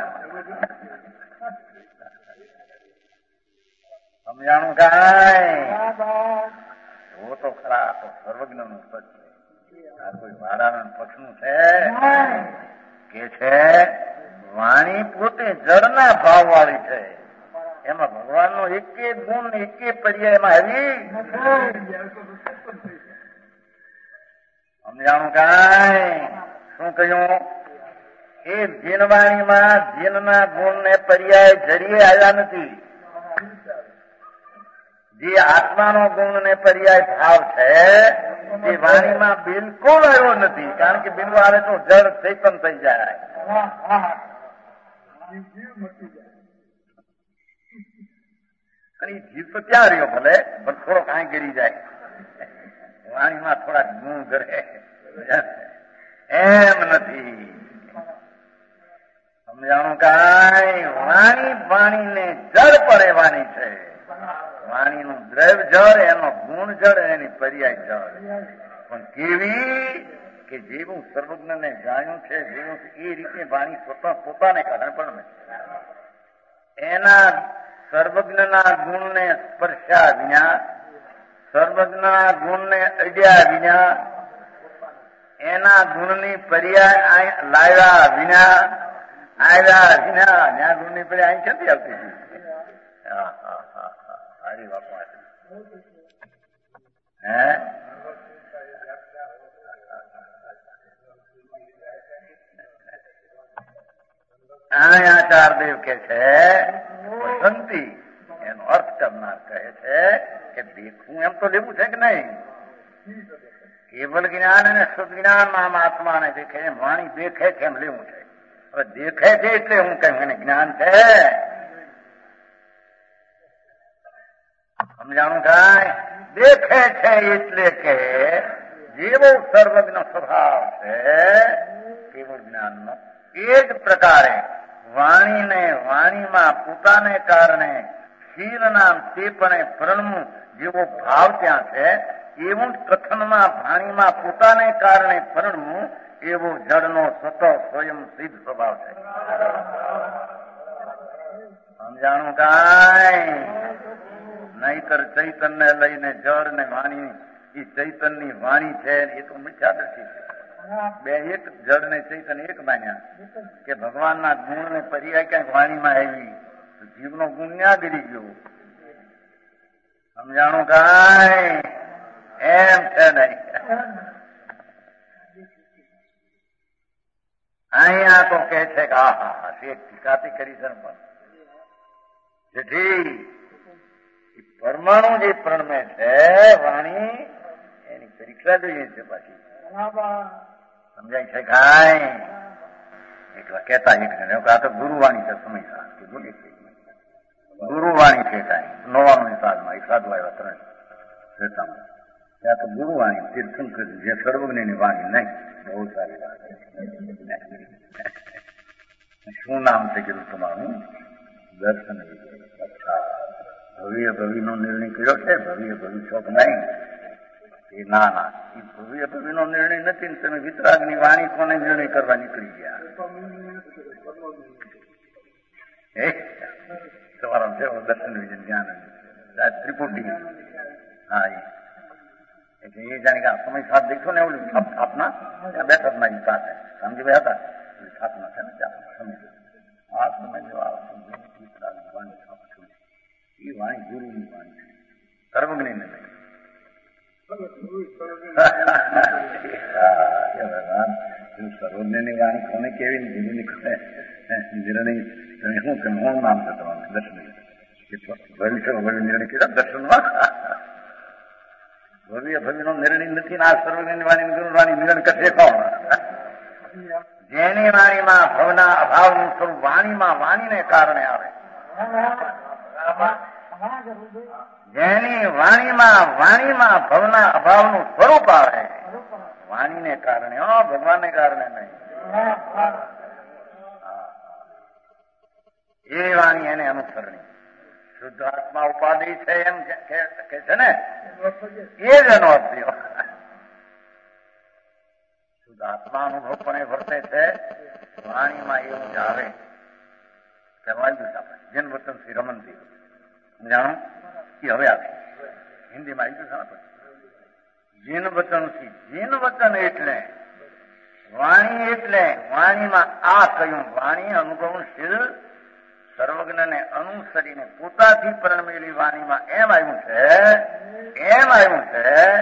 સમજાણું કાંઈ? જો તો ખરા તો સર્વજ્ઞ નું પદ છે. આ કોઈ વાડાના પક્ષનું છે કે છે વાણી પોતે જળના ભાવ વાળી છે. એમાં ભગવાનનો એકે ગુણ એકે પર્યાય એમાં આવી. સમજાણું કાંઈ? શું કહ્યું? એ જીનવાણીમાં જીનના ગુણ ને પર્યાય જડીએ આવ્યા નથી. જે આત્માનો ગુણ ને પર્યાય ભાવ છે તે વાણીમાં બિલકુલ આવ્યો નથી. કારણ કે બિલકુલ આવે તો જળ ચેતન થઈ જાય. અને જીવ તો ત્યાં રહ્યો ભલે, પણ થોડો કાંઈ ગરી જાય. વાણીમાં થોડાક ગુણ કરે એમ નથી. સમજાણું કાંઈ? વાણીને જળ પડે વાણી છે. વાણીનું દ્રવ્ય જળ, એનો ગુણ જળ, એની પર્યાય જળ. પણ કેવી કે જેવું સર્વજ્ઞને જાણ્યું છે જેવું એ રીતે વાણી પોતાને કારણે પણ એના સર્વજ્ઞના ગુણને સ્પર્શ્યા વિના, સર્વજ્ઞના ગુણને અડ્યા વિના, એના ગુણની પર્યાય લાવ્યા વિના, આવ્યા વિના ત્યાં ગુણની પર્યાય અહીં ક્યાંથી આવતી હતી? સારી વાત હે આચાર્યદેવ કે છે વસંતી, એનો અર્થ કરનાર કહે છે કે દેખવું એમ તો લેવું છે કે નહીં? કેવલ જ્ઞાન અને સદજ્ઞાન નામ આત્માને દેખે એમ વાણી દેખે છે એમ લેવું છે. હવે દેખે છે એટલે હું કહ્યું એને જ્ઞાન છે. સમજાણું કાંઈ? દેખે છે એટલે કે જેવો સર્વજ્ઞ સ્વભાવ છે કેવળ જ્ઞાનનો, એ જ પ્રકારે વાણીને વાણીમાં પોતાને કારણે ક્ષીર નામ તે પણ પ્રણવું જેવો ભાવ ત્યાં છે, એવું જ કથનમાં વાણીમાં પોતાને કારણે પ્રણવું એવો જળનો સ્વતઃ સ્વયં સિદ્ધ સ્વભાવ છે. સમજાણું કાંઈ? નહીતર ચૈતન્ય લઈને જળ ને વાણી, એ ચૈતનની વાણી છે એ તો મિથ્યાદૃષ્ટિ છે. બે એક જળ ને ચૈતન્ય એક માન્યા કે ભગવાનના ગુણ ને પર્યાય ક્યાંક વાણીમાં આવી, જીવનો ગુણ ન્યા ગીરી ગયો. સમજાણું કાંઈ? એમ છે નહીં. અહીંયા તો કે છે કે આહા શેખ ટીકાતી કરી છે પણ જેથી પરમાણુ જે પ્રણમે છે વાણી એની પરીક્ષા જોઈએ છે પાછી. સમજાય છે કાંઈ? એકલા કહેતા એક જણ આ તો ગુરુવાણી છે સમય કે બોલી છે ગુરુવાણી છે કાંઈ 99 સાલમાં એક સાધુ આવ્યા 3 શ્વેતામાં ત્યાં તો ગુરુવાણી તીર્થંકર જે સર્વજ્ઞની વાણી નહીં. બહુ સારી વાત. શું નામ છે કીધું તમારું? દર્શન. ભવ્ય ભવિનો નિર્ણય કર્યો છે? ભવ્ય ભવિ શોખ નહીં એ ના ના એ ભવ્ય ભવિનો નિર્ણય નથી ને તમે વિતરાગની વાણી કોને નિર્ણય કરવા નીકળી ગયા? તમારા છે દર્શન વિજન જ્ઞાન ત્રિપુટી. હા એટલે એ જાણે કે સમય સાથ દેખો ને એવું સ્થાપના ત્યાં બેઠક મારી પાસે સમજી ગયા હતા સ્થાપના છે ને ત્યાં સમય આ સમય વાણી એ વાણી ગુરુની વાણી છે, સર્વજ્ઞ નહીં. સર્વજ્ઞની વાણી કોને કેવી ને ગુરુની કોને નિર્ણય શું કે શું નામ છે તમારું? દર્શન. ભવિષ્ય નિર્ણય કર્યા દર્શનમાં. ભવ્ય ભવિનો નિર્ણય નથી ને આ સર્વજ્ઞની વાણી ગુરુ વાણી નિર્ણય કરશે કોણ? જેની વાણીમાં ભવના અભાવનું સ્વરૂપ વાણીમાં વાણીને કારણે આવે, જેની વાણીમાં ભવના અભાવનું સ્વરૂપ આવે વાણીને કારણે, ભગવાનને કારણે નહીં. એ વાણી એને અનુસરણી. શુદ્ધ આત્મા ઉપાધિ છે એમ કે છે ને, એ જ એનો અર્થ થયો. શુદ્ધ આત્મા અનુભવ પણ એ વર્તે છે વાણીમાં એવું જ આવે. કહેવાયું છે આપણે જેન વતન થી રમનથી જાણો એ હવે આવે હિન્દીમાં આવી ગયું છે. જીન વચનથી, જીન વચન એટલે વાણી, એટલે વાણીમાં આ કહ્યું વાણી અનુભવશીલ સર્વજ્ઞને અનુસરીને પોતાથી પરણમેલી વાણીમાં એમ આવ્યું છે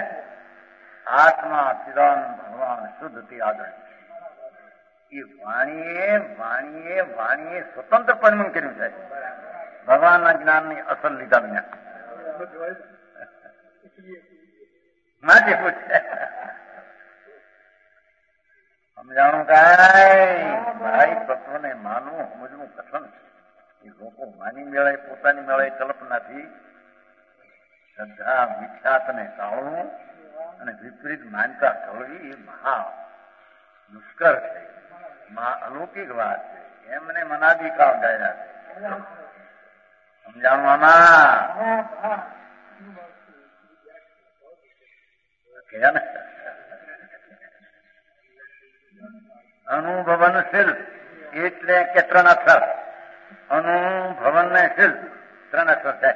આત્મા ચિદાન ભગવાન શુદ્ધથી આગળ. એ વાણીએ સ્વતંત્ર પરણમણ કર્યું છે ભગવાનના જ્ઞાનની અસલ લીધા વિના. માટે પૂછે સમજાણું કાંઈ? ભાઈ તત્વને માનવું સમજવું કઠણ છે. એ લોકો માની મેળે પોતાની મેળે કલ્પનાથી શ્રદ્ધા વિખ્યાતને ટાળવું અને વિપરીત માનતા ઢળવી એ મહા દુષ્કર છે, અલૌકિક વાત છે. એમને મનાધિકાર ગયા છે. સમજાણું આમાં? અનુભવનશીલ એટલે કે 3 અક્ષર. અનુભવનશીલ 3 અક્ષર છે.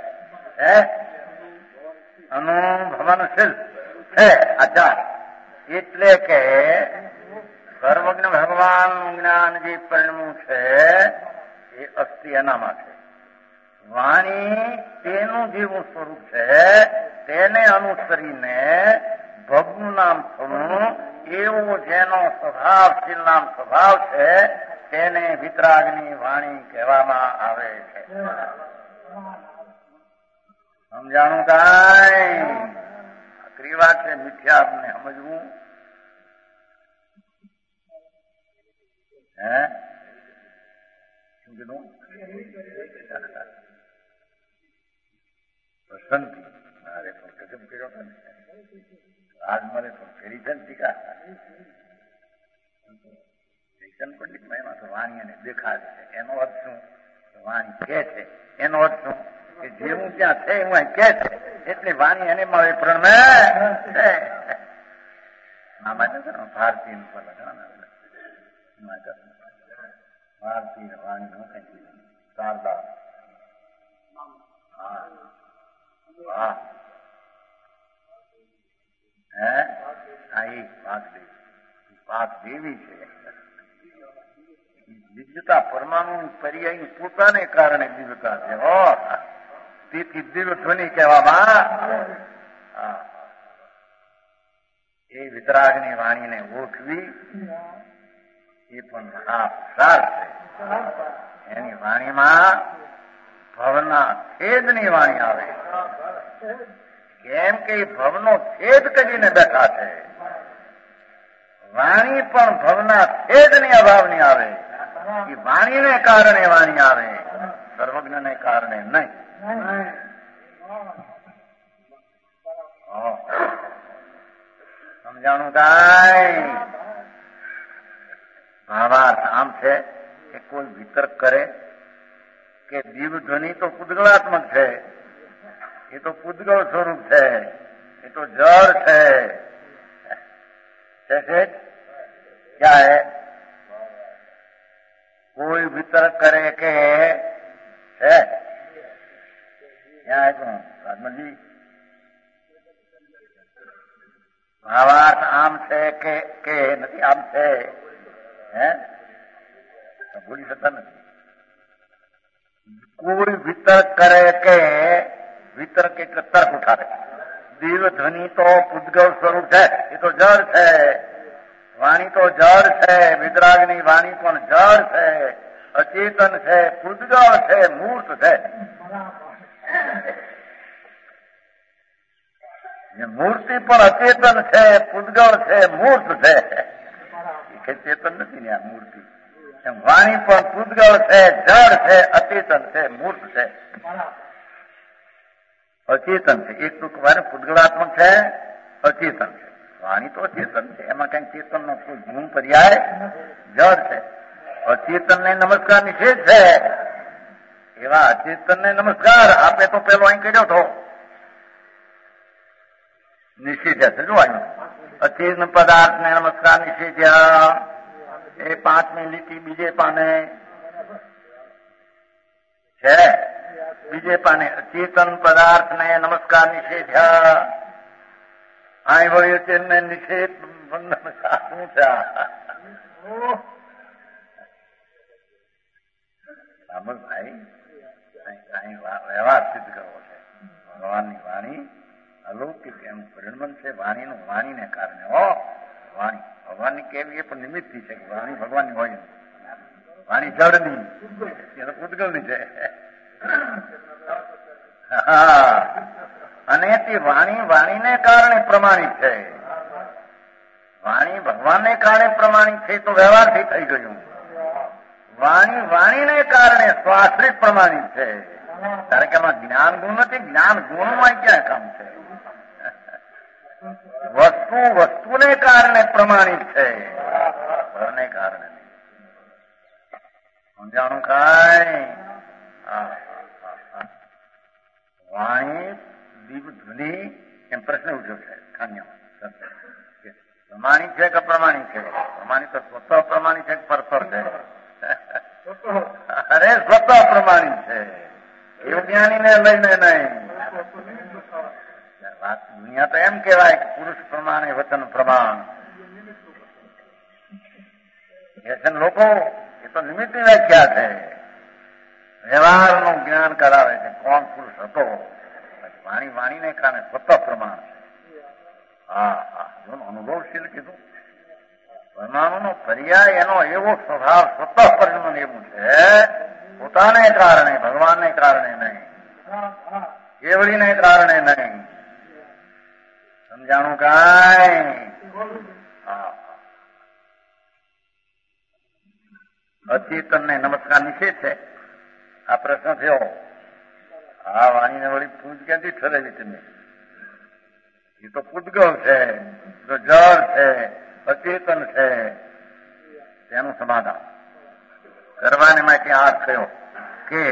અનુભવનશીલ છે આચાર એટલે કે સર્વજ્ઞ ભગવાનનું જ્ઞાન જે પરિણમ્યું છે એ અસ્થિ એનામાં છે. વાણી તેનું જેવું સ્વરૂપ છે તેને અનુસરીને ભગનું નામ થવું એવું જેનો સ્વભાવશીલ નામ સ્વભાવ છે તેને વિતરાગની વાણી કહેવામાં આવે છે. સમજાણું કાંઈ? આકરી વાત છે, મિથ્યા આપને સમજવું. શું કીધું? વસંતી મારે કસમ કર્યો હતો ને રાજ મળે તો ફેરી છે ને ટીકા જયચંદ પંડિત એમાં તો વાણી અને દેખાડે છે. એનો અર્થ શું? વાણી કે છે એનો અર્થ શું? કે જેવું ત્યાં છે હું કે છે એટલે વાણી એને મળે પણ ભારતીય પર ભારતીય વાણી નું કઈ શારદા વાહ હે હા એ વાત દેવી છે. દિવ્યતા પરમાણુ પર્યાય પોતાને કારણે દિવ્યતા છે. તેથી દિવ્ય ધ્વનિ કહેવામાં એ વિતરાગની વાણીને ઓળખવી એ પણ મહાપુરુષાર્થ છે. એની વાણીમાં ભવના છેદની વાણી આવે. કેમ કે ભવનો છેદ કરીને બેઠા છે. વાણી પણ ભવના છેદની અભાવની આવે. એ વાણીને કારણે વાણી આવે, સર્વજ્ઞને કારણે નહીં. સમજાણું કાંઈ? ભાવાર્થ આમ છે કે કોઈ વિતર્ક કરે કે દિવ્ય ધ્વનિ તો પૂદગળાત્મક છે, એ તો પૂદગળ સ્વરૂપ છે, એ તો જળ છે. ક્યાં હે? કોઈ વિતર્ક કરે કે છે ક્યાં રાજમલજી? ભાવાર્થ આમ છે કે નથી આમ છે? હે ભૂલી શકતા નથી. કોઈ વિતર્ક કરે કે વિતર્ક એટલે તર્ક ઉઠાવે. દિવ્ય ધ્વનિ તો પૂદગળ સ્વરૂપ છે, એ તો જળ છે. વાણી તો જળ છે, વિતરાગની વાણી પણ જળ છે, અચેતન છે, પૂદગળ છે, મૂર્ત છે. મૂર્તિ પણ અચેતન છે, પૂદગળ છે, મૂર્ત છે. એ ચેતન નથી ને આ મૂર્તિ. વાણી પણ પૂદગળ છે, જળ છે, અચેતન છે, મૂર્ત છે. અચેતન છે. એક ટૂંક વાર પૂદગળાત્મક છે, અચેતન છે. વાણી તો અચેતન છે, એમાં કઈ ચેતન નો કોઈ ગુણ પર્યાય જળ છે. અચેતન ને નમસ્કાર નિષેધ છે. એવા અચેતન ને નમસ્કાર આપે તો પેલો અહીં કર્યો હતો નિષેધ્યા છે. જો અહીં અચેતન પદાર્થ ને નમસ્કાર નિષેધ્યા એ 5મી લીટી બીજે પાને છે. બીજે પાને અચેતન પદાર્થ ને નમસ્કાર નિષેધ્યા. અહીં વળી અચેતન ને નિષેધ નમસ્કાર શું છે? ભાઈ અહીં વ્યવહાર સિદ્ધ કરવો છે. ભગવાનની વાણી અલૌકિક એનું પરિણમન છે. વાણીનું વાણીને કારણે વાણી ભગવાનની કેવી એ પણ નિમિત્તથી છે. વાણી ભગવાનની હોય, વાણી જળની, એ તો પૂદગળની છે. અને તે વાણીને કારણે પ્રમાણિત છે. વાણી ભગવાનને કારણે પ્રમાણિત છે તો વ્યવહારથી થઈ ગયું. વાણીને કારણે સ્વાશ્રિત પ્રમાણિત છે. કારણ કે આમાં જ્ઞાન ગુણ નથી. જ્ઞાન ગુણમાં ક્યાં કામ છે? વસ્તુને કારણે પ્રમાણિત છે, ફળને કારણે નહીં. સમજાણું કાંઈ? વાણી દિવ્ય ધ્વનિ એમ પ્રશ્ન ઉઠ્યો છે. પ્રમાણિત છે કે પ્રમાણિત છે? પ્રમાણિત તો સ્વતઃ પ્રમાણિત છે કે પરસ્પર છે? અરે સ્વતઃ પ્રમાણિત છે, એવું જ્ઞાનીને લઈને નહીં. દુનિયા તો એમ કેવાય કે પુરુષ પ્રમાણે વચન પ્રમાણ લોકો, એ તો નિમિત્તની વ્યાખ્યા છે. વ્યવહારનું જ્ઞાન કરાવે છે કોણ પુરુષ હતો. વાણીને કારણે સ્વતઃ પ્રમાણ છે. અનુભવશીલ કીધું. પરમાણુનો પર્યાય એનો એવો સ્વભાવ સ્વતઃ પરિણમન એવું છે, પોતાને કારણે, ભગવાનને કારણે નહીં, કેવડીને કારણે નહીં. સમજાણું કાંઈ? અચેતન ને નમસ્કાર નિષેધ છે. આ પ્રશ્ન થયો. આ વાણીને વળી પૂજ ક્યાંથી ઠરેલી તમે? એ તો પૂતગલ છે, તો જળ છે, અચેતન છે, તેનું સમાધાન કરવાને માટે આ થયો કે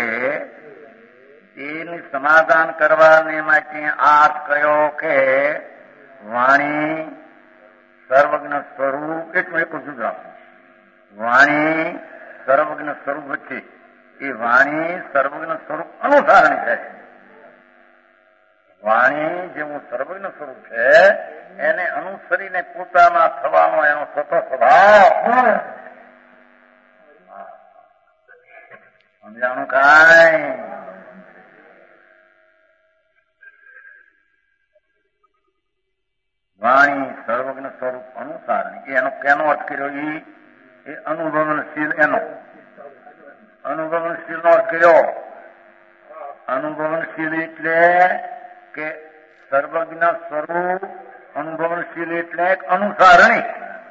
એની સમાધાન કરવાને માટે આ કયો કે વાણી સર્વજ્ઞ સ્વરૂપ એટલું એક જુદું રાખવું. વાણી સર્વજ્ઞ સ્વરૂપ વચ્ચે એ વાણી સર્વજ્ઞ સ્વરૂપ અનુસારણી છે. વાણી જેવું સર્વજ્ઞ સ્વરૂપ છે એને અનુસરીને પોતામાં થવાનો એનો સ્વતઃ સ્વભાવ. સમજાણું કાંઈ? વાણી સર્વજ્ઞ સ્વરૂપ અનુસારણી એનો કેનો અર્થ કર્યો? એ અનુભવનશીલ, એનો અનુભવનશીલ નો અર્થ કર્યો. અનુભવનશીલ એટલે કે સર્વજ્ઞ સ્વરૂપ અનુભવનશીલ એટલે અનુસારણી.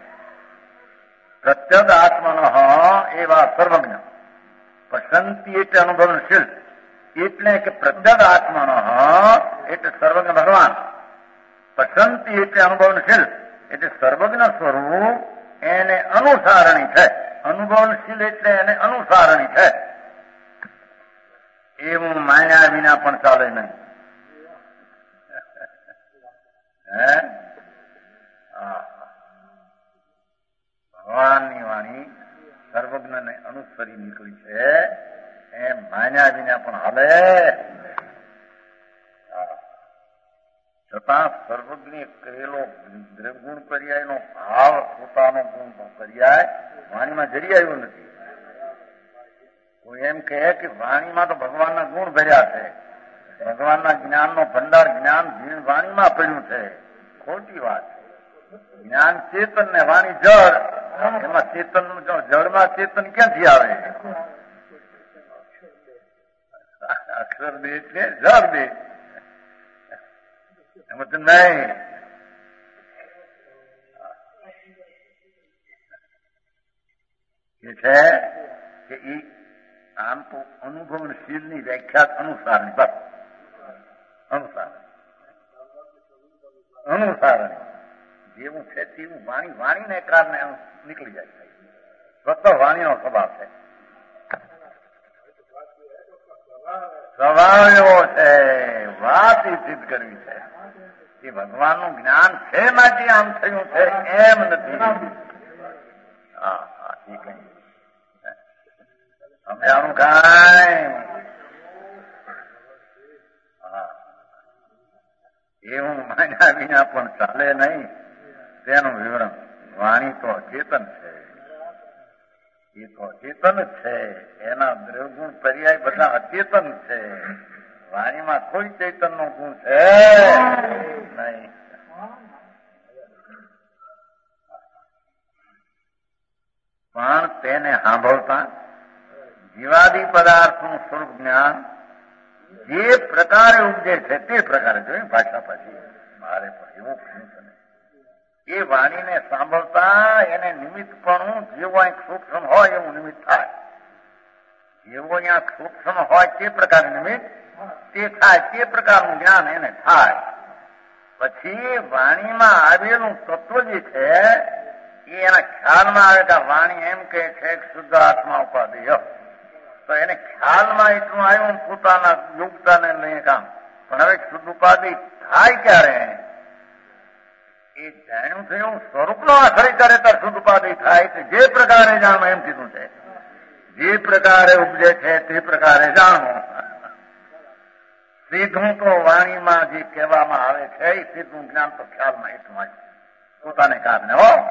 પ્રત્યદ આત્મન એવા સર્વજ્ઞ. પસંતી એટલે અનુભવનશીલ એટલે કે પ્રત્યદ આત્મન એટલે સર્વજ્ઞ ભગવાન. પસંતી એટલે અનુભવનશીલ એટલે સર્વજ્ઞ સ્વરૂપ એને અનુસારણી છે. અનુભવનશીલ એટલે એને અનુસારણી છે. એવું માન્યા વિના પણ ચાલે નહીં. ભગવાનની વાણી સર્વજ્ઞને અનુસરી નીકળી છે એમ માન્યા વિના પણ હાલે. છતાં સર્વજ્ઞ કરેલો ગુણ પર્યાયનો ભાવ પોતાનો ગુણ પર્યાય વાણીમાં જરી આવ્યો નથી. કોઈ એમ કહે કે વાણીમાં તો ભગવાનના ગુણ ભર્યા છે, ભગવાનના જ્ઞાનનો ભંડાર જ્ઞાન વાણીમાં પડ્યું છે. ખોટી વાત છે. જ્ઞાન ચેતન ને વાણી જળ. એમાં ચેતન જળમાં ચેતન ક્યાંથી આવે? અક્ષર બે એટલે જળ બે. એમ તો નહીં. એ છે કે એ આમ તો અનુભવશીલ ની વ્યાખ્યા અનુસારની બસ. અનુસારણી જેવું છે તેવું વાણીને કારણે નીકળી જાય છે. સ્વતઃ વાણીનો સ્વભાવ છે. સ્વભાવ એવો છે. વાત એ સિદ્ધ કરવી છે કે ભગવાનનું જ્ઞાન છે માટે આમ થયું છે એમ નથી. હા હા ઠીક. સમજાણું કાંઈ? હા એવું માન્યા વિના પણ ચાલે નહીં. તેનું વિવરણ વાણી તો અચેતન છે. એ તો અચેતન જ છે. એના દ્રવગુણ પર્યાય બધા અચેતન છે. વાણીમાં કોઈ ચેતન નો ગુણ છે નહીં. પણ તેને સાંભળતા જીવાદી પદાર્થનું સ્વરૂપ જ્ઞાન જે પ્રકારે ઉપજે છે તે પ્રકારે જોયું. ભાષા પછી મારે પણ એવું કહ્યું છે. એ વાણીને સાંભળતા એને નિમિત્તપણું જેવું અહીં સૂક્ષ્મ હોય એવું નિમિત્ત થાય. જેવું અહીંયા સૂક્ષ્મ હોય તે પ્રકારે નિમિત્ત તે થાય. તે પ્રકારનું જ્ઞાન એને થાય. પછી વાણીમાં આવેલું તત્વ જે છે એ એના ખ્યાલમાં આવે કે વાણી એમ કે છે શુદ્ધ આત્મા ઉપાધિ. તો એને ખ્યાલમાં એટલું આવ્યું પોતાના યોગતાને લઈને કામ. પણ હવે શુદ્ધ ઉપાધિ થાય ક્યારે? એ જાણ્યું થયું સ્વરૂપનો આશ્રય કરે તો શુદ્ધ ઉપાધિ થાય છે. જે પ્રકારે જાણવું એમ કીધું છે. જે પ્રકારે ઉપજે છે તે પ્રકારે જાણવું. સીધું તો વાણીમાં જે કહેવામાં આવે છે એ સીધું જ્ઞાન તો ખ્યાલમાં એટલું આવ્યું પોતાને કારણે.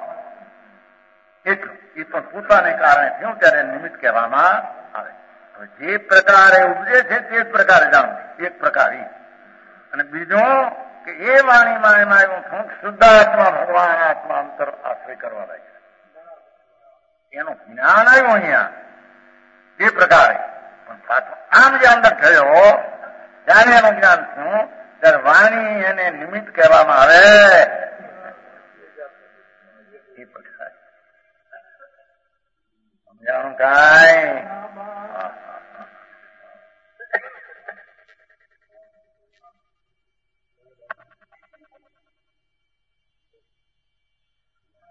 એટલું એ તો પોતાને કારણે થયું ત્યારે નિમિત્ત કહેવામાં આવે. જે પ્રકારે ઉપજે છે તે જ પ્રકારે જાણવું. એક પ્રકાર અને બીજું કે એ વાણીમાં એમાં એવું થયું શુદ્ધ આત્મા ભગવાન આત્મા અંતર આશ્રય કરવા લાગ્યા. એનું જ્ઞાન આવ્યું અહીંયા તે પ્રકારે. પણ પાછો આમ જે અંદર થયો ત્યારે એનું જ્ઞાન થયું ત્યારે વાણી એને નિમિત્ત કહેવામાં આવે. એ પ્રકાર સમજાણું કાંઈ?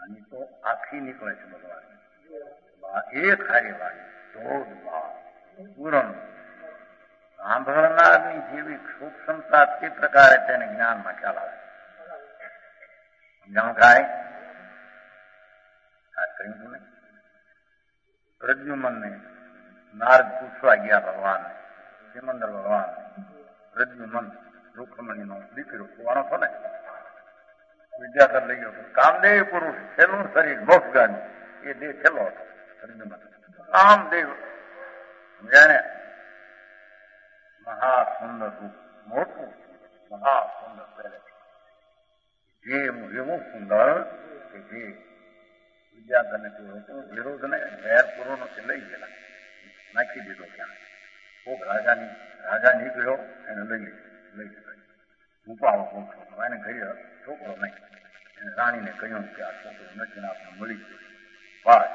વાણી તો આખી નીકળે છે ભગવાન. એક હારી વાણી ધોધ ભાવ પૂરણ સાંભળનારની જેવી સૂક્ષ્મતા તે પ્રકારે તેને જ્ઞાનમાં ખ્યાલ આવે. સમજાણું થાય? આ કહ્યું તું ને પ્રદ્યુમનને નારદ પૂછવા ગયા ભગવાનને, સિમંદર ભગવાનને. પ્રદ્યુમન રૂકમણીનો દીકરો કુવાનો હતો ને, વિદ્યાધર લઈ ગયો. કામદેવ પુરુષ છેલ્લું શરીર મોક્ષગામી એ દેહ છેલ્લો હતો. પ્રદ્યુમન કામદેવ સમજાય ને, મહાસુંદર રૂપ, મોટું મહાસુંદર પહેરે જે એવું સુંદર કે જે વિદ્યાધરને કહ્યું હતું વિરોધને ઝેર પૂરો નથી લઈ ગયેલા, નાખી દીધો ત્યાં. કોક રાજા નીકળ્યો એને લઈ લીધો. ઉપાડો છોકરો એને ઘરે છોકરો નહીં. એને રાણીને કહ્યું કે આ છોકરો નથી આપણે મળી ગયો. બસ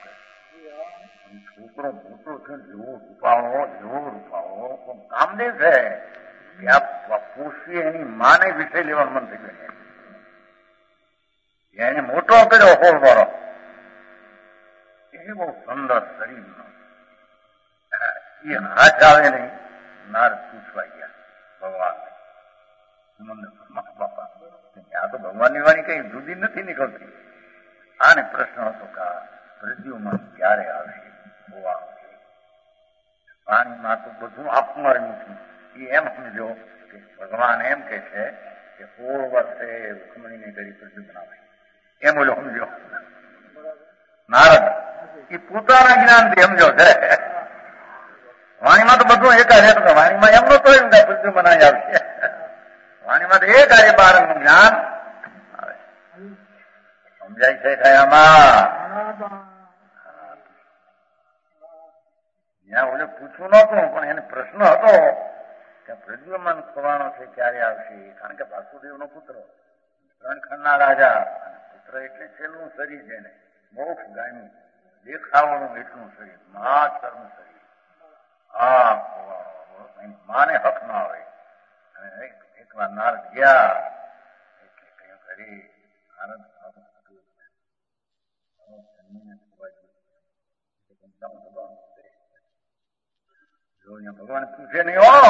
છોકરો મોટો છે, જેવો રૂપાળો પણ કામદેવ છે કે આ પૂછીએ એની માને વિષય લેવાનું મન થઈ ગયું. એને મોટો કર્યો હોળ વાળો, એવો સુંદર શરીરનો. એ હાથ આવે નહીં. નારદ પૂછવા ગયા ભગવાન, બાપા આ તો ભગવાનની વાણી કઈ જુદી નથી નીકળતી. આને પ્રશ્ન હતો કે પ્રદ્યુમન ક્યારે આવશે? પાણીમાં તો બધું આપનારું છે. એ એમ સમજો કે ભગવાન એમ કે છે કે 16 વર્ષે રૂકમણીને કરી પ્રદ્યુમન આવે, એમ ઓલો સમજો. નારદ એ પોતાના જ્ઞાનથી સમજો છે. વાણીમાં તો બધું એકારે, વાણીમાં એમ નતો એમ કે પ્રદ્યુમન આવશે. વાણીમાં તો એકારે બાળકનું જ્ઞાન આવે. સમજાય છે કયામાં? ત્યાં ઓલે પૂછવું નતું, પણ એને પ્રશ્ન હતો કે પ્રદ્યુમન ખવાનો છે ક્યારે આવશે? કારણ કે વાસુદેવનો પુત્ર, 3 ખંડના રાજા, પુત્ર એટલે છેલ્લું શરીર છે ને, મોક્ષ ગામી, દેખાવાનું એટલું શરીર, મહાચરનું શરીર. હા, માને હક ન આવે. એક વાર નારદ ગયા એટલે કયું કરી આનંદ ભગવાન પૂછે નહીં હો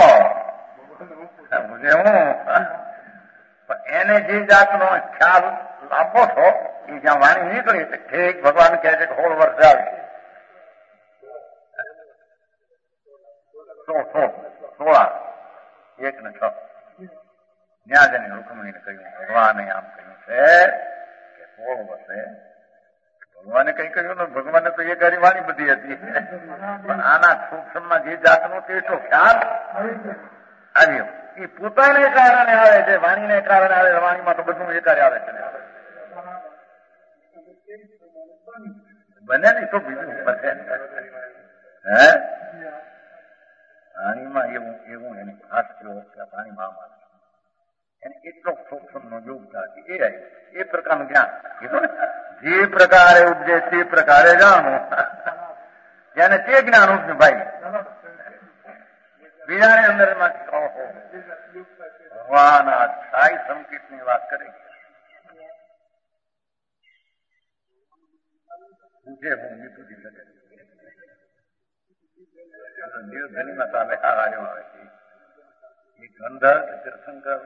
હું, એને જે જાતનો ખ્યાલ આપો છો એ જ્યાં વાણી નીકળી ઠીક ભગવાન કહે છે કે 16 વર્ષે આવશે. 16 1 ને 6 ત્યાં જઈને રૂકમણીને કહ્યું, ભગવાને આમ કહ્યું છે કે 16 વર્ષે. ભગવાને કઈ કહ્યું ને, ભગવાને તો એ ગાડી વાણી બધી હતી, પણ આના સૂક્ષ્મમાં જે જાતનો તેટલો ખ્યાલ આવ્યો. એ પોતાને કારણે આવે છે, વાણીને કારણે આવે. વાણીમાં તો બધું એકારે આવે છે. બને નહીં તો બીજું બને. હે વાણીમાં એવું એને ખાસ થયો કે વાણીમાં એને એટલો સૂક્ષ્મનો યોગતા હતી. એ પ્રકારનું જ્ઞાન કીધું ને, જે પ્રકારે ઉપજે તે પ્રકારે જાણવું. જેને તે જ્ઞાન ઉપજે ભાઈ, બીજાને અંદરમાંથી કહો. ભગવાન આ સાઈ સંકેતની વાત કરે પૂછે હું નીકળી શકે. દેવધનીમાં સામે હારાયો આવે છે. એ ગંધર તીર્થંકર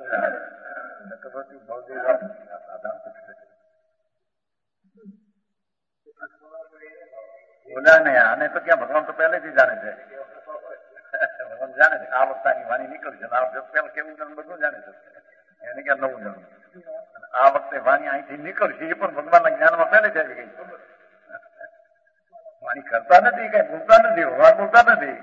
બોલ્યા ને, આને તો ક્યાં ભગવાન તો પહેલેથી જાણે છે. ભગવાન જાણે છે આ વખતાની વાણી નીકળી છે, આ વખતે પેલા કેવું જણ બધું જાણે છે. એને ક્યાં નવું જણ. આ વખતે વાણી અહીંથી નીકળશે એ પણ ભગવાનના જ્ઞાનમાં પહેલે જ આવી ગઈ. વાણી કરતા નથી, કઈ બોલતા નથી, ભગવાન બોલતા નથી.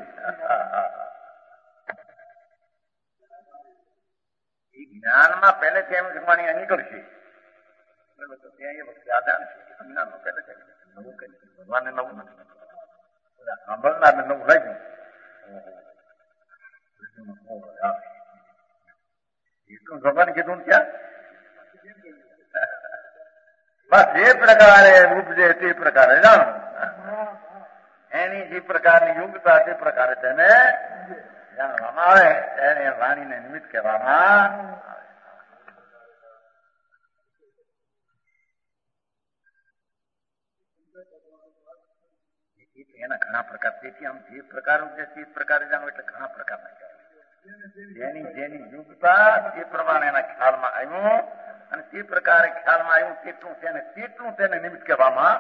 એ જ્ઞાનમાં પહેલેથી એમ વાણી નીકળશે. ત્યાં એ વખતે આધાર છે, જ્ઞાનમાં પહેલે જ નવું કઈ ભગવાનને નવું નથી. સાંભળનારને નવું લાગ્યું. એટલું ભગવાન કીધું ક્યાં? બસ જે પ્રકારે ઉપજે તે પ્રકારે જાણવું. એની જે પ્રકારની યોગ્યતા તે પ્રકારે તેને જાણવામાં આવે. એને વાણીને નિમિત્ત કહેવામાં આવે. એના ઘણા પ્રકાર. તેથી આમ જે પ્રકાર ઉપજે તે પ્રકારે જાણો એટલે ઘણા પ્રકારના ખ્યાલ. જેની જેની યુગતા તે પ્રમાણે એના ખ્યાલમાં આવ્યું અને તે પ્રકારે ખ્યાલમાં આવ્યું તેટલું તેને નિમિત્ત કહેવામાં.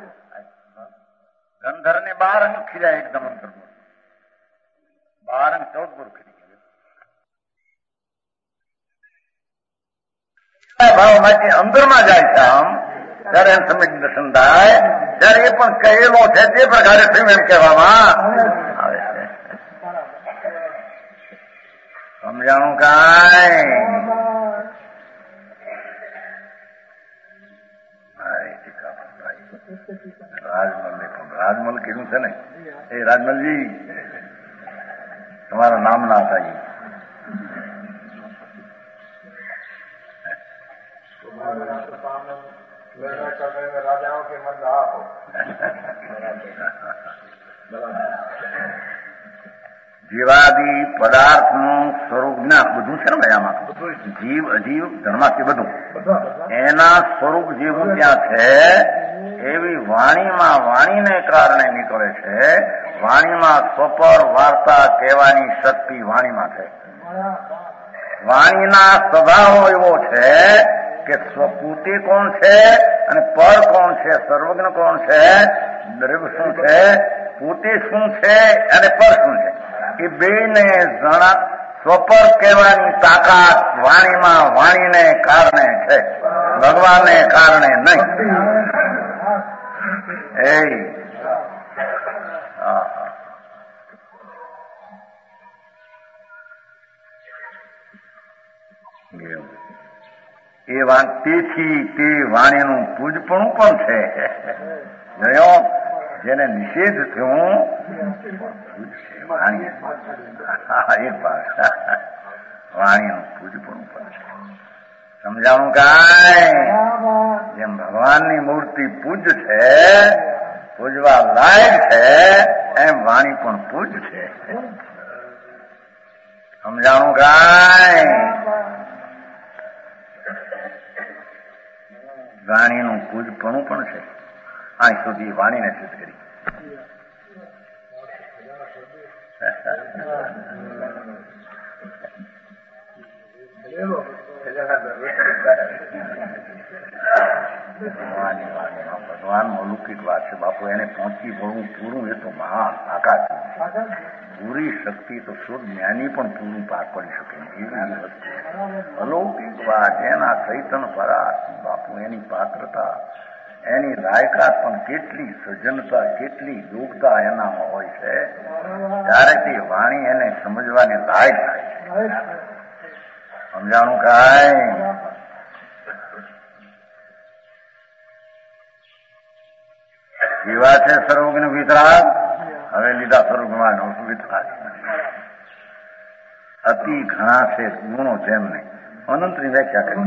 ગંધર ને 12 અંગ ખીલ્યા એકદમ અંતર 12 અંગ 14 બોર ખીલી ભાવમાંથી અંદરમાં જાય છે. આમ ત્યારે એમ સમજ દર્શન થાય ત્યારે એ પણ કહેલો છે તે પ્રકારે થયું એમ કહેવામાં આવે છે. સમજાણું કાંઈ? રાજમલ કીધું છે ને, એ રાજમલજી તમારા નામ ના હતા. રાજાઓ કે મત આપો. જીવાદી પદાર્થનું સ્વરૂપ જ્ઞાન બધું છે ને ભાઈ આમાં. જીવ અજીવ ધર્માથી બધું એના સ્વરૂપ જેવું ત્યાં છે એવી વાણીમાં વાણીને કારણે નીકળે છે. વાણીમાં સ્વપર વાર્તા કહેવાની શક્તિ વાણીમાં છે. વાણીના સ્વભાવ એવો છે કે સ્વપૂતિ કોણ છે અને પર કોણ છે, સર્વજ્ઞ કોણ છે, દ્રવ્ય શું છે, પૂતિ શું છે અને પર શું છે, એ બેને જણા સ્વપર કહેવાની તાકાત વાણીમાં વાણીને કારણે છે, ભગવાનને કારણે નહીં. તેથી તે વાણીનું પૂજપણું પણ છે. જોયો જેને નિષેધ થયું વાણીનું પૂજપણું પણ છે. સમજાણું કાંઈ? જેમ ભગવાનની મૂર્તિ પૂજ છે, પૂજવા લાયક છે, એમ વાણી પણ પૂજ છે. સમજાણું કાંઈ? વાણીનું પૂજપણું પણ છે. અહીં સુધી વાણીને સિદ્ધ કરી. ભગવાન અલૌકિક વાત છે બાપુ. એને પહોંચી વળવું પૂરું એ તો મહાન તાકાત. પૂરી શક્તિ તો શુદ્ધ જ્ઞાની પણ પૂરું પાર પડી શકે એવી વસ્તુ અલૌકિક વાત. એના ચૈતન્ય પરાશ બાપુ, એની પાત્રતા, એની લાયકાત પણ કેટલી સજ્જનતા, કેટલી યોગતા એનામાં હોય છે. ત્યારે તે વાણી એને સમજવાની લાયક થાય છે. સમજાણું કાંઈ? જીવા છે સર્વજ્ઞ વિતરાગ. હવે લીધા સર્વજ્ઞ વિતરાગ. અતિ ઘણા છે ગુણો જેમને. અનંતની વ્યાખ્યા કરી.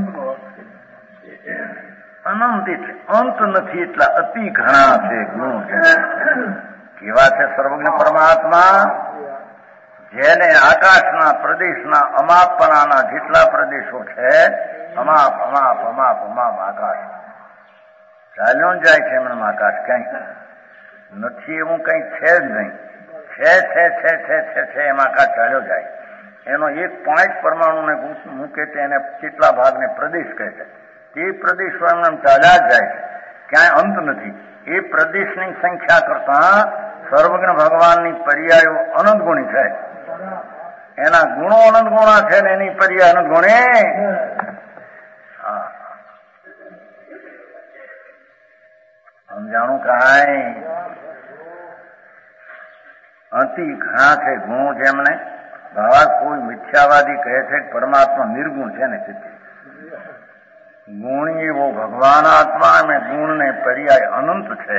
અનંત એટલે અંત નથી એટલા અતિ ઘણા છે ગુણો જેમને. કેવા છે સર્વજ્ઞ પરમાત્મા? જેને આકાશના પ્રદેશના અમાપણાના જેટલા પ્રદેશો છે, અમાપ અમાપ અમાપ અમાપ આકાશ ચાલ્યો જાય છે. એમણે આકાશ ક્યાંય નથી એવું કઈ છે જ નહીં. છે એમાં આકાશ ચાલ્યો જાય. એનો એક પોઈન્ટ પરમાણુને મૂકે તે એને કેટલા ભાગને પ્રદેશ કહે છે. તે પ્રદેશો એમને ચાલ્યા જ જાય છે, ક્યાંય અંત નથી. એ પ્રદેશની સંખ્યા કરતા સર્વજ્ઞ ભગવાનની પર્યાયો અનંત ગુણી છે. એના ગુણો અનંત ગુણા છે ને એની પર્યાય અનંત ગુણે. સમજાણું કાંઈ? અતિ ઘણા છે ગુણો જેમને. ભાવા કોઈ મિથ્યાવાદી કહે છે કે પરમાત્મા નિર્ગુણ છે ને સિદ્ધિ. ગુણી એવો ભગવાન આત્મા અને ગુણને પર્યાય અનંત છે.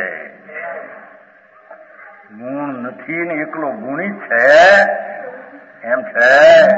ગુણ નથી ને એકલો ગુણી છે એમ છે.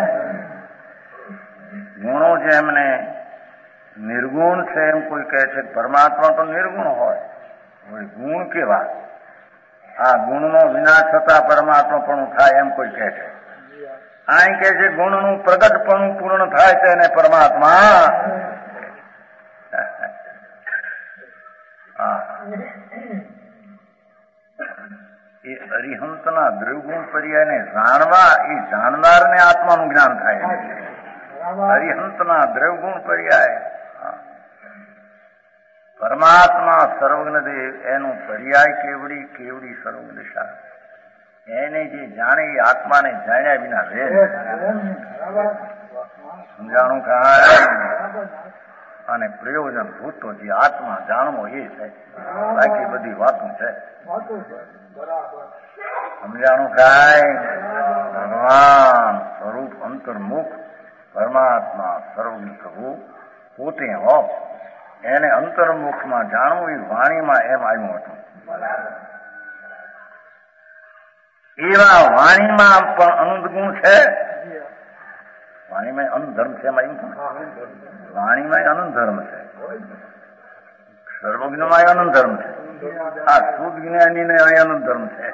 ગુણો જેમને નિર્ગુણ છે એમ કોઈ કહે છે પરમાત્મા તો નિર્ગુણ હોય. ગુણ કેવા? આ ગુણનો વિનાશ થતા પરમાત્મા પણ થાય એમ કોઈ કહે છે. અહીં કે છે ગુણનું પ્રગટપણું પૂર્ણ થાય છે અને પરમાત્મા એ અરિહંતના દ્રવ્યગુણ પર્યાયને જાણવા, એ જાણનારને આત્માનું જ્ઞાન થાય. અરિહંતના દ્રવ્યગુણ પર્યાય પરમાત્મા સર્વજ્ઞદેવ એનું પર્યાય કેવડી, કેવડી સર્વજ્ઞશા. એને જે જાણે એ આત્માને જાણ્યા વિના રહે. સમજાણું કાંઈ અને પ્રયોજન ભૂતો જે આત્મા જાણવો એ છે, બાકી બધી વાતો છે. સમજાણું કાંઈ? ભગવાન સ્વરૂપ અંતર્મુખ પરમાત્મા સર્વજ્ઞ પ્રભુ પોતે હો, એને અંતર્મુખમાં જાણવું એ વાણીમાં એમ આવ્યું હતું. એવા વાણીમાં પણ અનંત ગુણ છે. વાણીમાં અનંત ધર્મ છે એમ આવ્યું છે. વાણીમાં અનંત ધર્મ છે, સર્વજ્ઞમાં અનંત ધર્મ છે, આ શુદ્ધ જ્ઞાનીને અનંત ધર્મ છે.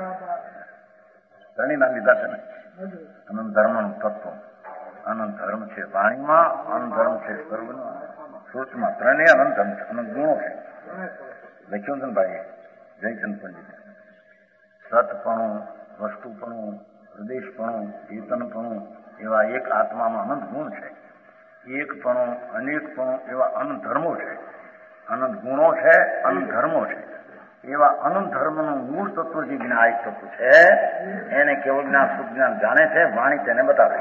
ઘણી ના લીધા છે ને અનંત ધર્મનું તત્વ. અનંત ધર્મ છે વાણીમાં, અનંત ધર્મ છે સર્વજ્ઞમાં, સૂચમાં, ત્રણેય અનંત ધર્મ છે, અનંત ગુણો છે. લખ્યું છે ને ભાઈ જયચંદ પંડિત. સતપણું, વસ્તુપણું, પ્રદેશપણું, ચેતનપણું એવા એક આત્મામાં અનંત ગુણ છે. એકપણું, અનેકપણું એવા અનંત ધર્મો છે. અનંત ગુણો છે, અનંત ધર્મો છે. એવા અનંત ધર્મનું મૂળ તત્વ જે જ્ઞાયક તત્વ છે એને કેવળ જ્ઞાન, શુદ્ધ જ્ઞાન જાણે છે. વાણી તેને બતાવે.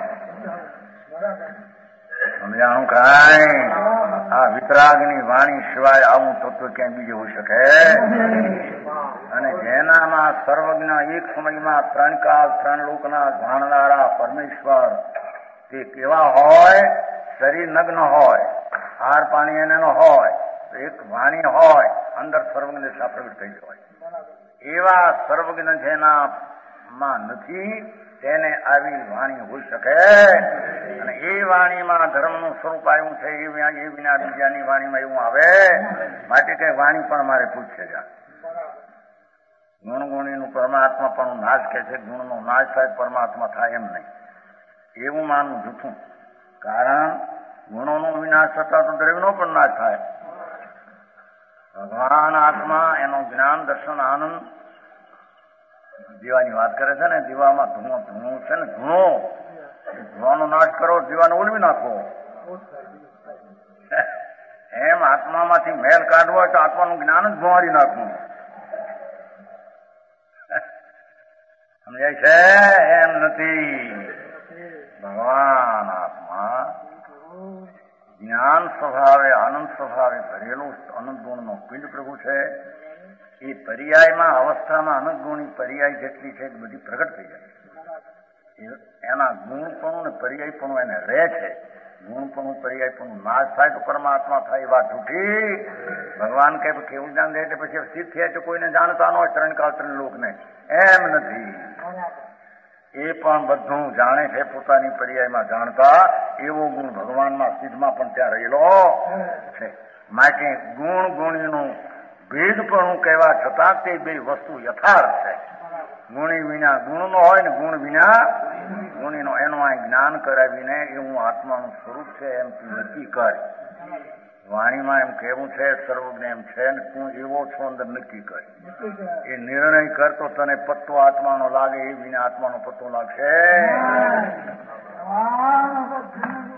સમજાણું કાંઈ? આ વિતરાગની વાણી સિવાય આવું તત્વ ક્યાંય બીજું હોઈ શકે? અને જેનામાં સર્વજ્ઞ એક સમયમાં ત્રણ કાળ, ત્રણ લોકના જાણનારા પરમેશ્વર તે કેવા હોય? શરીર નગ્ન હોય, હાર પાણી એને હોય, એક વાણી હોય, અંદર સર્વજ્ઞ દિશા પ્રગટ થઈ હોય. એવા સર્વજ્ઞ જેનામાં નથી તેને આવી વાણી હોઈ શકે. અને એ વાણીમાં ધર્મનું સ્વરૂપ આવ્યું છે એ વિના બીજાની વાણીમાં એવું આવે. માટે કઈ વાણી પણ મારે પૂછશે. ગુણગુણીનું પરમાત્મા પણ નાશ કહે છે. ગુણનો નાશ થાય, પરમાત્મા થાય એમ નહીં. એવું માનવું જૂઠું. કારણ ગુણોનો વિનાશ થતા તો દ્રવ્યનો પણ નાશ થાય. ભગવાન આત્મા એનો જ્ઞાન, દર્શન, આનંદ. દીવાની વાત કરે છે ને, દીવામાં ધૂણો છે ને, ધૂણોનો નાશ કરો, દીવાને ઉલવી નાખો. એમ આત્મામાંથી મેલ કાઢવો હોય તો આત્માનું જ્ઞાન જ ભોવાડી નાખવું. સમજાય છે? એમ નથી. ભગવાન આત્મા જ્ઞાન સ્વભાવે, આનંદ સ્વભાવે ભરેલો અનંત ગુણનો પિંડ પ્રભુ છે. એ પર્યાયમાં, અવસ્થામાં અનંત ગુણની પર્યાય જેટલી છે બધી પ્રગટ થઈ જાય. એના ગુણપણું ને પર્યાયપણું એને રહે છે. ગુણપણું, પર્યાયપણું નાશ થાય તો પરમાત્મા થાય એ વાત જૂઠી. ભગવાન કહે કેવું જ્ઞાન દે એટલે પછી સિદ્ધ થયા તો કોઈને જાણતા ન હોય ત્રણ કાળ, ત્રણ લોકને. એમ નથી. એ પણ બધું જાણે છે, પોતાની પર્યાયમાં જાણતા. એવો ગુણ ભગવાનમાં, સિદ્ધમાં પણ ત્યાં રહેલો છે. માટે ગુણ ગુણીનું ભેદપણું કહેવા છતાં તે બે વસ્તુ યથાર્થ છે. ગુણી વિના ગુણનો હોય ને ગુણ વિના ગુણીનો. એનું આ જ્ઞાન કરાવીને એવું આત્માનું સ્વરૂપ છે એમ નક્કી કર. વાણીમાં એમ કહેવું છે સર્વજ્ઞ એમ છે ને તું એવો છો અંદર નક્કી કર. એ નિર્ણય કર તો તને પત્તો આત્માનો લાગે, એ વિના આત્માનો પત્તો લાગશે.